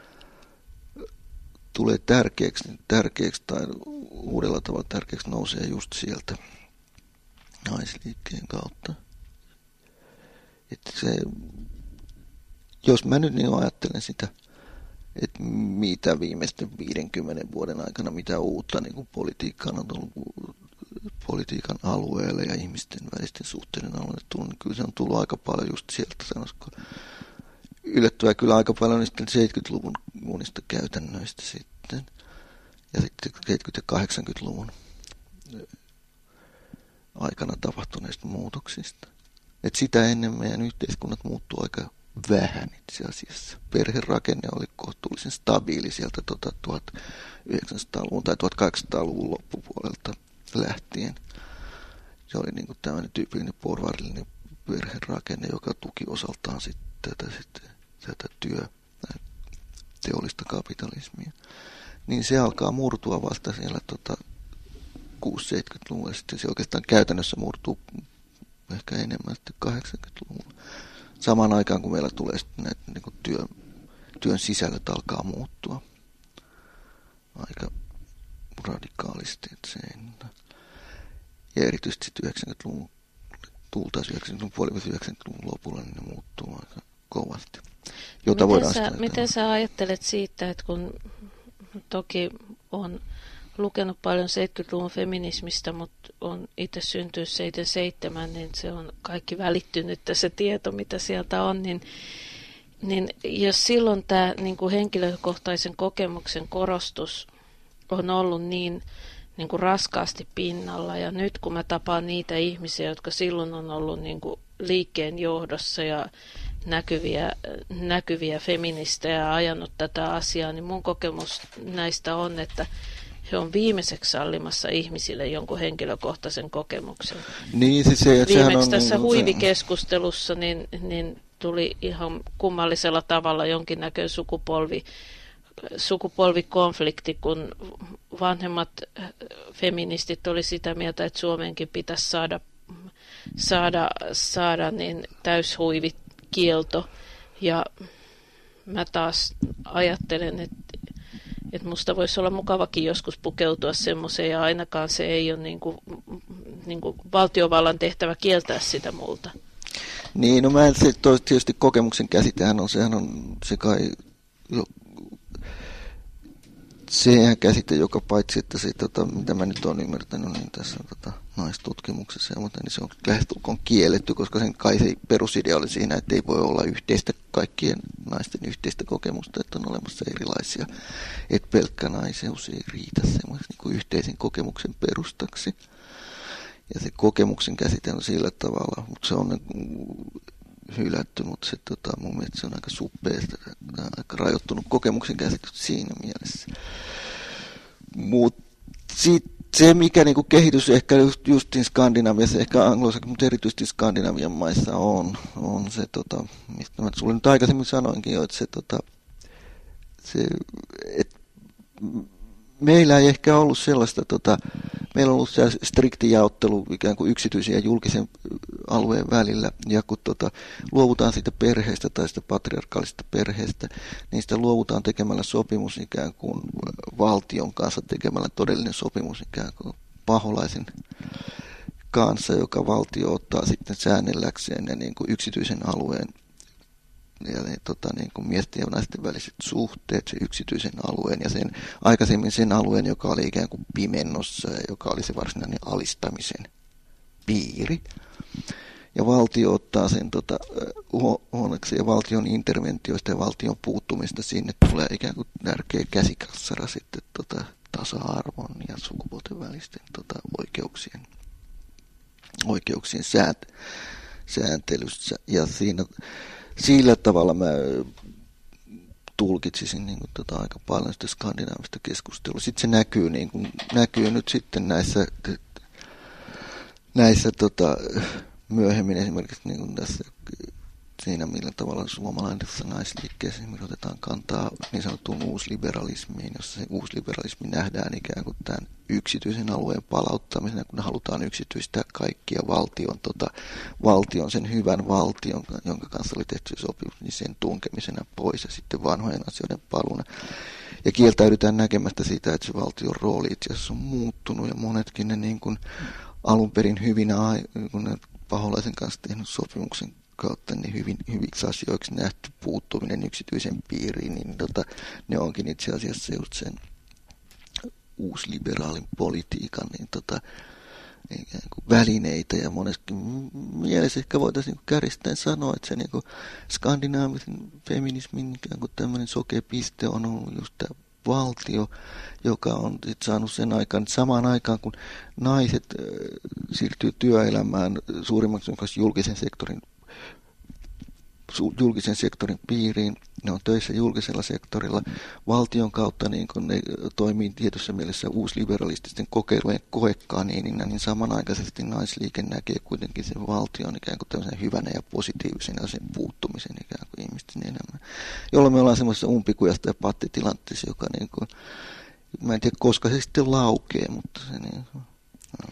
tulee tärkeäksi, tärkeäksi tai uudella tavalla tärkeäksi nousee just sieltä naisliikkeen kautta. Että se... Jos mä nyt niin ajattelen sitä, että mitä viimeisten viidenkymmenen vuoden aikana, mitä uutta niin kuin politiikkaan on tullut politiikan alueelle ja ihmisten välisten suhteiden alueelle tullut, niin kyllä se on tullut aika paljon just sieltä, sanoisiko, yllättävää kyllä aika paljon niistä seitsemänkymmentäluvun monista käytännöistä sitten, ja sitten seitsemänkymmentä- ja kahdeksankymmentäluvun aikana tapahtuneista muutoksista. Et sitä ennen meidän yhteiskunnat muuttuu aika vähän itse asiassa. Perherakenne oli kohtuullisen stabiili sieltä tuota tuhatyhdeksänsataaluvun tai tuhatkahdeksansataaluvun loppupuolelta lähtien. Se oli niin kuin tämmöinen tyypillinen porvarillinen perherakenne, joka tuki osaltaan sitten tätä, sitten, tätä työ, teollista kapitalismia. Niin se alkaa murtua vasta siellä tota, kuusikymmentä-seitsemänkymmentäluvulla. Sitten se oikeastaan käytännössä murtuu ehkä enemmän sitten kahdeksankymmentäluvulla. Samaan aikaan, kun meillä tulee sitten näitä niin kuin työ, työn sisällöt alkaa muuttua aika radikaalisti. Että se, ja erityisesti sitten yhdeksänkymmentäluvun, tultaisiin yhdeksänkymmentäluvun puolivälin yhdeksänkymmentäluvun lopulla, niin ne muuttuu aika kovasti. Jota miten, voidaan sä, miten sä ajattelet siitä, että kun toki on lukenut paljon seitsemänkymmentäluvun feminismistä, mutta on itse syntynyt seitsemänkymmentäseitsemän, niin se on kaikki välittynyt se tieto, mitä sieltä on, niin, niin jos silloin tämä niin kuin henkilökohtaisen kokemuksen korostus on ollut niin, niin kuin raskaasti pinnalla, ja nyt kun mä tapaan niitä ihmisiä, jotka silloin on ollut niin kuin liikkeen johdossa ja näkyviä, näkyviä feministejä ja ajanut tätä asiaa, niin mun kokemus näistä on, että he on viimeiseksi sallimassa ihmisille jonkun henkilökohtaisen kokemuksen. Niin, siis se, viimeksi on, tässä niin, huivikeskustelussa niin, niin tuli ihan kummallisella tavalla jonkinnäköinen sukupolvi, sukupolvikonflikti, kun vanhemmat feministit oli sitä mieltä, että Suomeenkin pitäisi saada, saada, saada niin täyshuivikielto. Ja mä taas ajattelen, että, että musta voisi olla mukavakin joskus pukeutua semmoiseen, ja ainakaan se ei ole niin kuin, niin kuin valtiovallan tehtävä kieltää sitä multa. Niin, no mä en se tietysti kokemuksen käsitehän on, sehän on se kai, sehän käsite, joka paitsi, että se, tota, mitä mä nyt olen ymmärtänyt, niin tässä tota, naistutkimuksessa ja muuta, niin se on lähestulkoon kielletty, koska sen kai se perusidea oli siinä, että ei voi olla yhteistä kaikkien naisten yhteistä kokemusta, että on olemassa erilaisia, että pelkkä naiseus ei riitä semmoisen niin kuin yhteisen kokemuksen perustaksi. Ja se kokemuksen käsite on sillä tavalla, mutta se on hylätty, mutta se, tota, mun mielestä se on aika suppeasta, aika rajoittunut kokemuksen käsitys siinä mielessä. Mutta se, mikä niinku kehitys ehkä just, justiin Skandinaviassa, ehkä anglosakin, mutta erityisesti Skandinavian maissa on, on se, tota, mistä mä sulle nyt aikaisemmin sanoinkin jo, että se, tota, se et, meillä ei ehkä ollut sellaista, tota, meillä on ollut se strikti jaottelu ikään kuin yksityisen ja julkisen alueen välillä, ja kun tota, luovutaan siitä perheestä tai sitä patriarkaalisesta perheestä, niin sitä luovutaan tekemällä sopimus ikään kuin valtion kanssa, tekemällä todellinen sopimus ikään kuin paholaisen kanssa, joka valtio ottaa sitten säännelläkseen ne niin kuin yksityisen alueen ja ne, tota, niin kuin miesten ja naisten väliset suhteet, se yksityisen alueen ja sen, aikaisemmin sen alueen, joka oli ikään kuin pimennossa ja joka oli se varsinainen alistamisen piiri. Ja valtio ottaa sen tota, huoneksi ja valtion interventioista ja valtion puuttumista sinne tulee ikään kuin tärkeä käsikassara sitten tota, tasa-arvon ja sukupuolten välisten tota, oikeuksien, oikeuksien säänt, sääntelyssä ja siinä sillä tavalla mä tulkitsisin niin kuin, tota, aika paljon sitä skandinaavista keskustelua. Sitten se näkyy, niin kuin, näkyy nyt sitten näissä, näissä tota, myöhemmin esimerkiksi niin kuin tässä, siinä millä tavalla suomalaisessa naisliikkeessä otetaan kantaa niin sanottuun uusliberalismiin, jossa se uusliberalismi nähdään ikään kuin tämän yksityisen alueen palauttamisena, kun halutaan yksityistää kaikkia valtion, tota, valtion, sen hyvän valtion, jonka kanssa oli tehty sopimus, niin sen tunkemisena pois ja sitten vanhojen asioiden paluuna. Ja kieltäydytään näkemästä siitä, että se valtion rooli itse asiassa on muuttunut ja monetkin ne niin kuin alun perin hyvinä, kun ne paholaisen kanssa tehnyt sopimuksen kautta niin hyvin, hyviksi asioiksi nähty puuttuminen yksityisen piiriin, niin tota, ne onkin itse asiassa just sen uusliberaalin politiikan niin tota, ikään kuin välineitä ja monessakin mielessä ehkä voitaisiin niin kärjistäen sanoa, että se niin kuin skandinaavisen feminismin ikään kuin tämmöinen sokea piste on ollut just tämä valtio, joka on sit saanut sen aikaan, että samaan aikaan kun naiset äh, siirtyy työelämään suurimmaksi julkisen sektorin julkisen sektorin piiriin, ne on töissä julkisella sektorilla, valtion kautta niin kun ne toimii tietyssä mielessä uusliberalististen kokeilujen koekaniinina, niin samanaikaisesti naisliike näkee kuitenkin sen valtion ikään kuin tämmöisen hyvänä ja positiivisena sen puuttumisen ikään kuin ihmisten elämään, jolloin me ollaan semmoisessa umpikujasta ja pattitilanteessa, joka niin kuin, mä en tiedä koska se sitten laukee, mutta se niin kuin, no.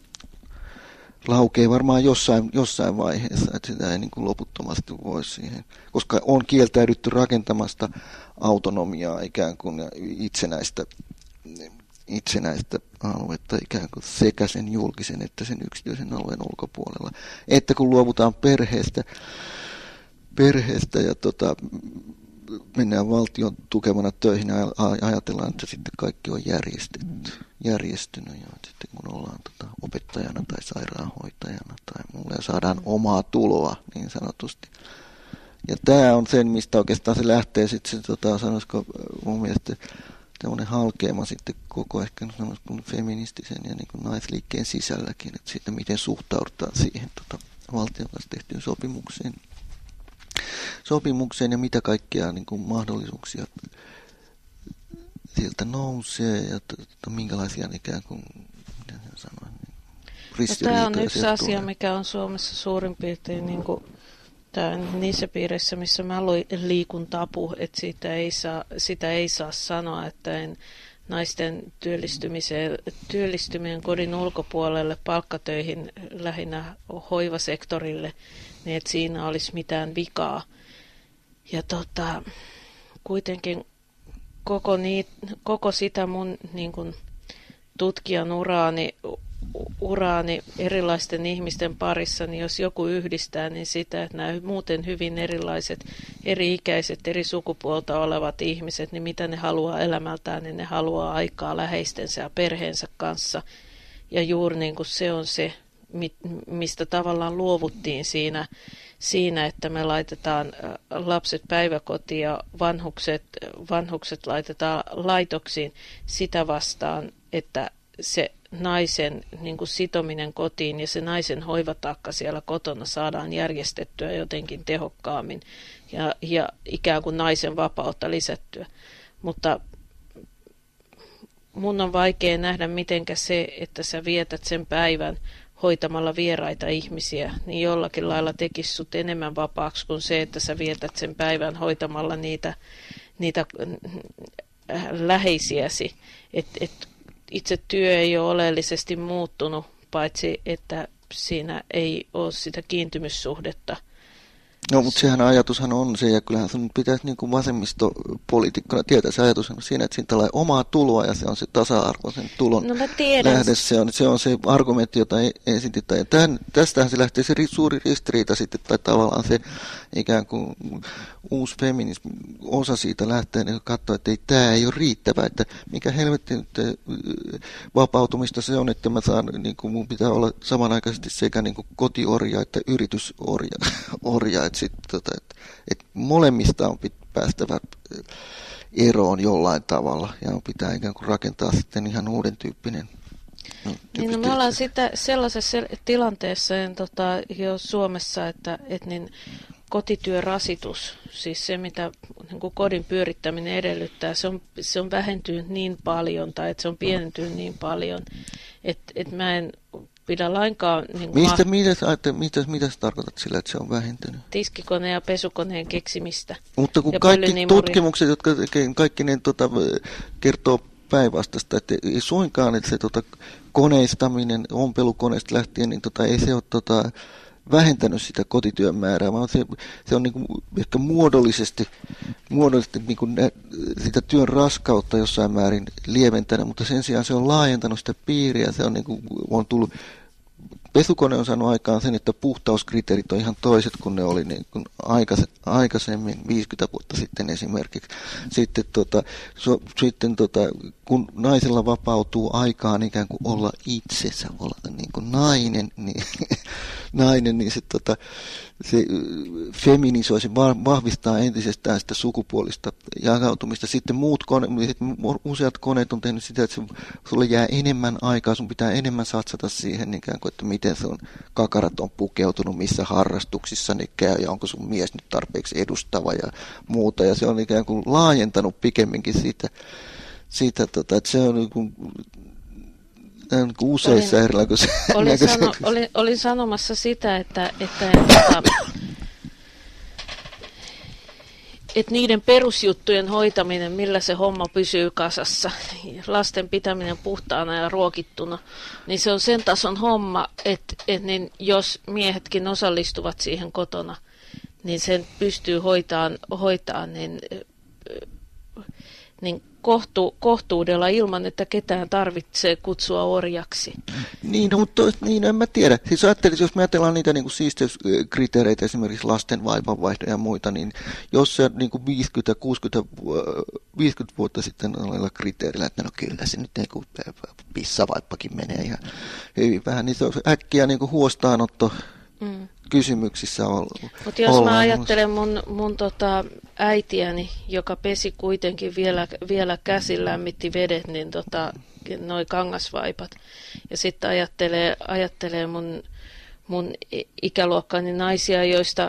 laukee varmaan jossain, jossain vaiheessa, että sitä ei niin kuin loputtomasti voi siihen, koska on kieltäydytty rakentamasta autonomiaa ikään kuin ja itsenäistä, itsenäistä aluetta ikään kuin sekä sen julkisen että sen yksityisen alueen ulkopuolella. Että kun luovutaan perheestä, perheestä ja tota, mennään valtion tukemana töihin ja ajatellaan, että sitten kaikki on järjestetty, järjestynyt ja sitten kun ollaan tota, opettajana tai sairaanhoitajana tai muulla ja saadaan omaa tuloa niin sanotusti. Ja tämä on sen, mistä oikeastaan se lähtee sitten se, tota, sanoisiko mun mielestä tämmöinen halkeama sitten koko ehkä sanoisiko feministisen ja niin kuin naisliikkeen sisälläkin, että siitä miten suhtaudutaan siihen tota, valtion kanssa tehtyyn sopimukseen. sopimukseen ja mitä kaikkea niin kuin mahdollisuuksia sieltä nousee ja to, to, minkälaisia ikään kuin, miten sanoin, no, tämä on yksi asia, tulee. Mikä on Suomessa suurin piirtein niin kuin, tämä, niissä piireissä, missä mä liikun tabu, että siitä ei saa, sitä ei saa sanoa, että en, naisten työllistymiseen, työllistyminen kodin ulkopuolelle palkkatöihin lähinnä hoivasektorille, niin että siinä olisi mitään vikaa. Ja tota, kuitenkin koko, niit, koko sitä mun niin kun, tutkijan uraani, uraani erilaisten ihmisten parissa, niin jos joku yhdistää, niin sitä, että nämä muuten hyvin erilaiset, eri-ikäiset, eri sukupuolta olevat ihmiset, niin mitä ne haluaa elämältään, niin ne haluaa aikaa läheistensä ja perheensä kanssa. Ja juuri niin kuin se on se, mistä tavallaan luovuttiin siinä, siinä, että me laitetaan lapset päiväkotiin ja vanhukset, vanhukset laitetaan laitoksiin sitä vastaan, että se naisen niin kuin sitominen kotiin ja se naisen hoivataakka siellä kotona saadaan järjestettyä jotenkin tehokkaammin ja, ja ikään kuin naisen vapautta lisättyä. Mutta mun on vaikea nähdä, mitenkä se, että sä vietät sen päivän hoitamalla vieraita ihmisiä, niin jollakin lailla tekisi sut enemmän vapaaksi kuin se, että sä vietät sen päivän hoitamalla niitä, niitä läheisiäsi. Et, et, itse työ ei ole oleellisesti muuttunut, paitsi että siinä ei ole sitä kiintymyssuhdetta. No, mutta sehän ajatushan on se, ja kyllähän sun pitäisi niin kuin vasemmistopoliitikkona tietää se ajatus on siinä, että siinä tällainen omaa tuloa, ja se on se tasa-arvoisen tulon no, lähde. Se on, se on se argumentti, jota esitetään. Ja tämän, tästähän se lähtee se suuri ristiriita sitten, tai tavallaan se ikään kuin uusi feminismi, osa siitä lähtee niin katsoa, että ei, tämä ei ole riittävää, että mikä helvetti nyt vapautumista se on, että mä saan, niin kuin mun pitää olla samanaikaisesti sekä niin kuin kotiorja että yritysorja, orja, että, sit, tota, että, että molemmista on päästävä eroon jollain tavalla ja pitää ikään kuin rakentaa sitten ihan uuden tyyppinen. No, niin no me ollaan sitä, sellaisessa tilanteessa en, tota, jo Suomessa, että et niin, kotityörasitus, siis se mitä niin kuin kodin pyörittäminen edellyttää, se on, se on vähentynyt niin paljon tai että se on pienentynyt niin paljon, että et mä en pidä lainkaan... Niin Mistä, ma- mitä, mitä, mitä, mitä sä tarkoitat sillä, että se on vähentynyt? Tiskikoneen ja pesukoneen keksimistä. Mutta kun kaikki tutkimukset, jotka kaikki ne tota, kertoo päinvastaista, että ei suinkaan, että se tota, koneistaminen, ompelukoneista lähtien, niin tota, ei se ole tota, vähentänyt sitä kotityön määrää, vaan se, se on niin kuin ehkä muodollisesti, muodollisesti niin kuin ne, sitä työn raskautta jossain määrin lieventänyt, mutta sen sijaan se on laajentanut sitä piiriä, se on, niin kuin, on tullut, pesukone on saanut aikaan sen, että puhtauskriteerit on ihan toiset kuin ne oli niin kuin aikaisemmin, viisikymmentä vuotta sitten esimerkiksi. Sitten, tota, so, sitten tota, kun naisella vapautuu aikaan ikään kuin olla itsensä, olla niin kuin nainen, niin, nainen, niin se, tota, se feminisoi, se vahvistaa entisestään sitä sukupuolista jakautumista. Sitten muut kone, useat koneet on tehnyt sitä, että sulle jää enemmän aikaa, sun pitää enemmän satsata siihen, ikään kuin, että miten sun kakarat on pukeutunut, missä harrastuksissa ne käy, ja onko sun mies nyt tarpeeksi edustava ja muuta. Ja se on ikään kuin laajentanut pikemminkin siitä, siitä tota, että se on niin kuin, niin kuin useissa erilaisissa... Olin, sano, olin, olin sanomassa sitä, että, että, että, että niiden perusjuttujen hoitaminen, millä se homma pysyy kasassa, lasten pitäminen puhtaana ja ruokittuna, niin se on sen tason homma, että, että niin jos miehetkin osallistuvat siihen kotona, niin sen pystyy hoitaan, hoitaan niin, niin kohtu, kohtuudella ilman, että ketään tarvitsee kutsua orjaksi. Niin, no, mutta niin, en mä tiedä. Siis ajattelin, jos me ajatellaan niitä niin kuin siisteyskriteereitä, esimerkiksi lasten vaivanvaihtoja ja muita, niin jos se niin kuin viisikymmentä kuusikymmentä vuotta sitten olella kriteerillä, että no kyllä se nyt niin pissavaippakin menee ihan hyvin vähän, niin se on äkkiä niin kuin huostaanotto. Mm. Kysymyksissä ollut. Mutta jos mä ajattelen mun, mun tota äitiäni, joka pesi kuitenkin vielä, vielä käsin lämmitti vedet, niin tota, noi kangasvaipat. Ja sitten ajattelee, ajattelee mun, mun ikäluokkani naisia, joista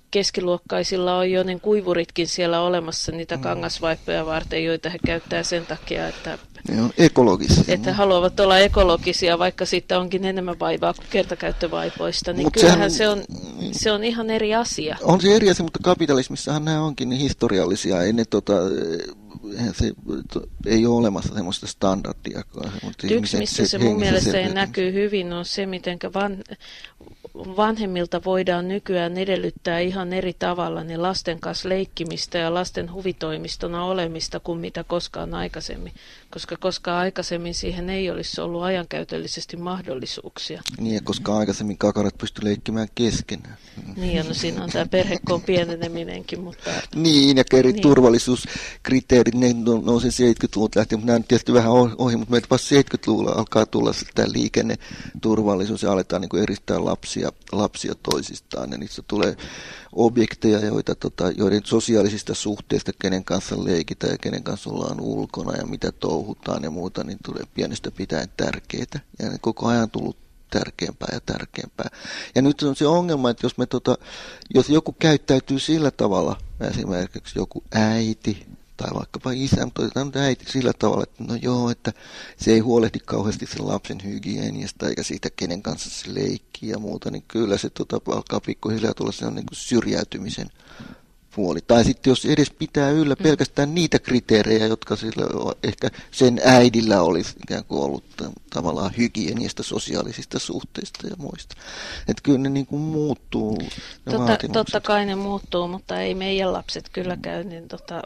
keskiluokkaisilla on jo ne kuivuritkin siellä olemassa niitä mm. kangasvaippoja varten, joita he käyttää sen takia, että, ne on ekologisia. Että haluavat olla ekologisia, vaikka siitä onkin enemmän vaivaa kuin kertakäyttövaipoista. Niin kyllähän sehän, se, on, se on ihan eri asia. On se eri asia, mutta kapitalismissahan nämä onkin niin historiallisia. Ei, ne, tota, se, to, ei ole olemassa semmoista standardia. Yksi, missä se, se mun mielestä se näkyy hyvin, on se, miten van, vanhemmilta voidaan nykyään edellyttää ihan eri tavalla niin lasten kanssa leikkimistä ja lasten huvitoimistona olemista kuin mitä koskaan aikaisemmin. Koska koskaan aikaisemmin siihen ei olisi ollut ajankäytöllisesti mahdollisuuksia. Niin, ja koska aikaisemmin kakarat pysty leikkimään keskenään. Niin, ja no siinä on tämä perhekoon pieneneminenkin, mutta... Niin, ja eri niin. Turvallisuuskriteerit, ne nousi seitsemänkymmentäluvulta lähtien, mutta nämä on tietysti vähän ohi, mutta meitä vasta seitsemänkymmentäluvulla alkaa tulla tämä liikenneturvallisuus ja aletaan niin kuin eristää lapsia, lapsia toisistaan, ja niissä tulee objekteja, joita, tota, joiden sosiaalisista suhteista, kenen kanssa leikitään ja kenen kanssa ollaan ulkona ja mitä touhutaan ja muuta, niin tulee pienestä pitäen tärkeitä. Ja ne koko ajan tullut tärkeämpää ja tärkeämpää. Ja nyt on se ongelma, että jos, me, tota, jos joku käyttäytyy sillä tavalla, esimerkiksi joku äiti tai vaikkapa isä, mutta otetaan äiti sillä tavalla, että no joo, että se ei huolehdi kauheasti sen lapsen hygieniasta eikä siitä, kenen kanssa se leikkii ja muuta, niin kyllä se tota, alkaa pikkuhiljaa tulla se on niin kuin syrjäytymisen puoli. Tai sitten jos edes pitää yllä pelkästään niitä kriteerejä, jotka sillä, ehkä sen äidillä olisi ikään kuin ollut tavallaan hygieniasta, sosiaalisista suhteista ja muista. Että kyllä ne niin kuin muuttuu. Totta, totta kai ne muuttuu, mutta ei meidän lapset kyllä käy niin tota,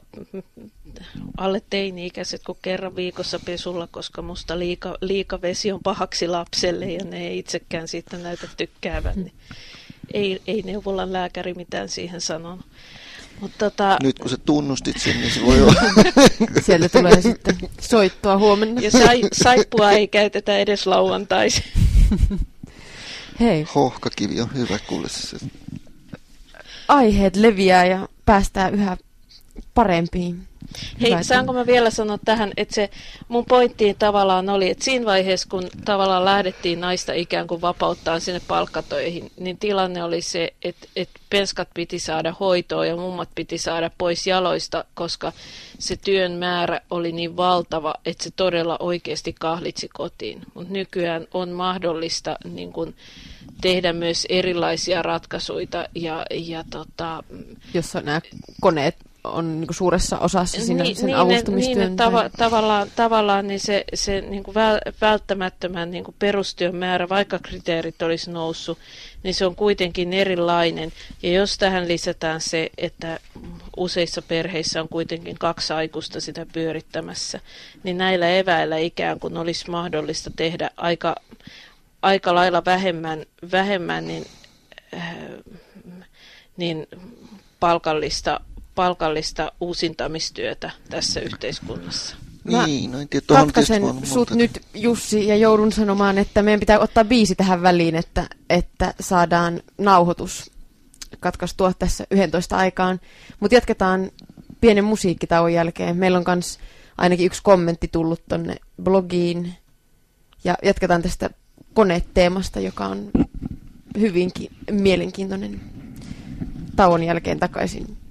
alle teini-ikäiset kuin kerran viikossa pesulla, koska musta liika, liika vesi on pahaksi lapselle ja ne ei itsekään siitä näytä tykkäävän. Niin ei, ei neuvolan lääkäri mitään siihen sanonut. Mut tota, nyt kun sä tunnustit sen, niin se voi olla. Sieltä tulee sitten soittoa huomenna. Ja sai, saippua ei käytetä edes lauantaisin. Hei. Hohkakivi on hyvä, kuule se. Aiheet leviää ja päästään yhä parempiin. Hei, Hyvä, saanko mä vielä sanoa tähän, että se mun pointtiin tavallaan oli, että siinä vaiheessa, kun tavallaan lähdettiin naista ikään kuin vapauttaa sinne palkkatöihin, niin tilanne oli se, että, että penskat piti saada hoitoa ja mummat piti saada pois jaloista, koska se työn määrä oli niin valtava, että se todella oikeasti kahlitsi kotiin. Mutta nykyään on mahdollista niin kun tehdä myös erilaisia ratkaisuja ja, ja tota, jossa nämä koneet on niin kuin suuressa osassa siinä niin, sen niin, avustumistyön. Niin, tava, tavallaan, tavallaan niin se, se niin kuin välttämättömän niin kuin perustyön määrä, vaikka kriteerit olisi noussut, niin se on kuitenkin erilainen. Ja jos tähän lisätään se, että useissa perheissä on kuitenkin kaksi aikuista sitä pyörittämässä, niin näillä eväillä ikään kuin olisi mahdollista tehdä aika, aika lailla vähemmän, vähemmän niin, äh, niin palkallista palkallista uusintamistyötä tässä yhteiskunnassa. Mä niin, no en tiedä, katkaisen sut nyt, Jussi, ja joudun sanomaan, että meidän pitää ottaa biisi tähän väliin, että, että saadaan nauhoitus katkaistua tässä yhdentoista aikaan. Mutta jatketaan pienen musiikkitauon jälkeen. Meillä on myös ainakin yksi kommentti tullut tonne blogiin. Ja jatketaan tästä koneteemasta, joka on hyvinkin mielenkiintoinen. Tauon jälkeen takaisin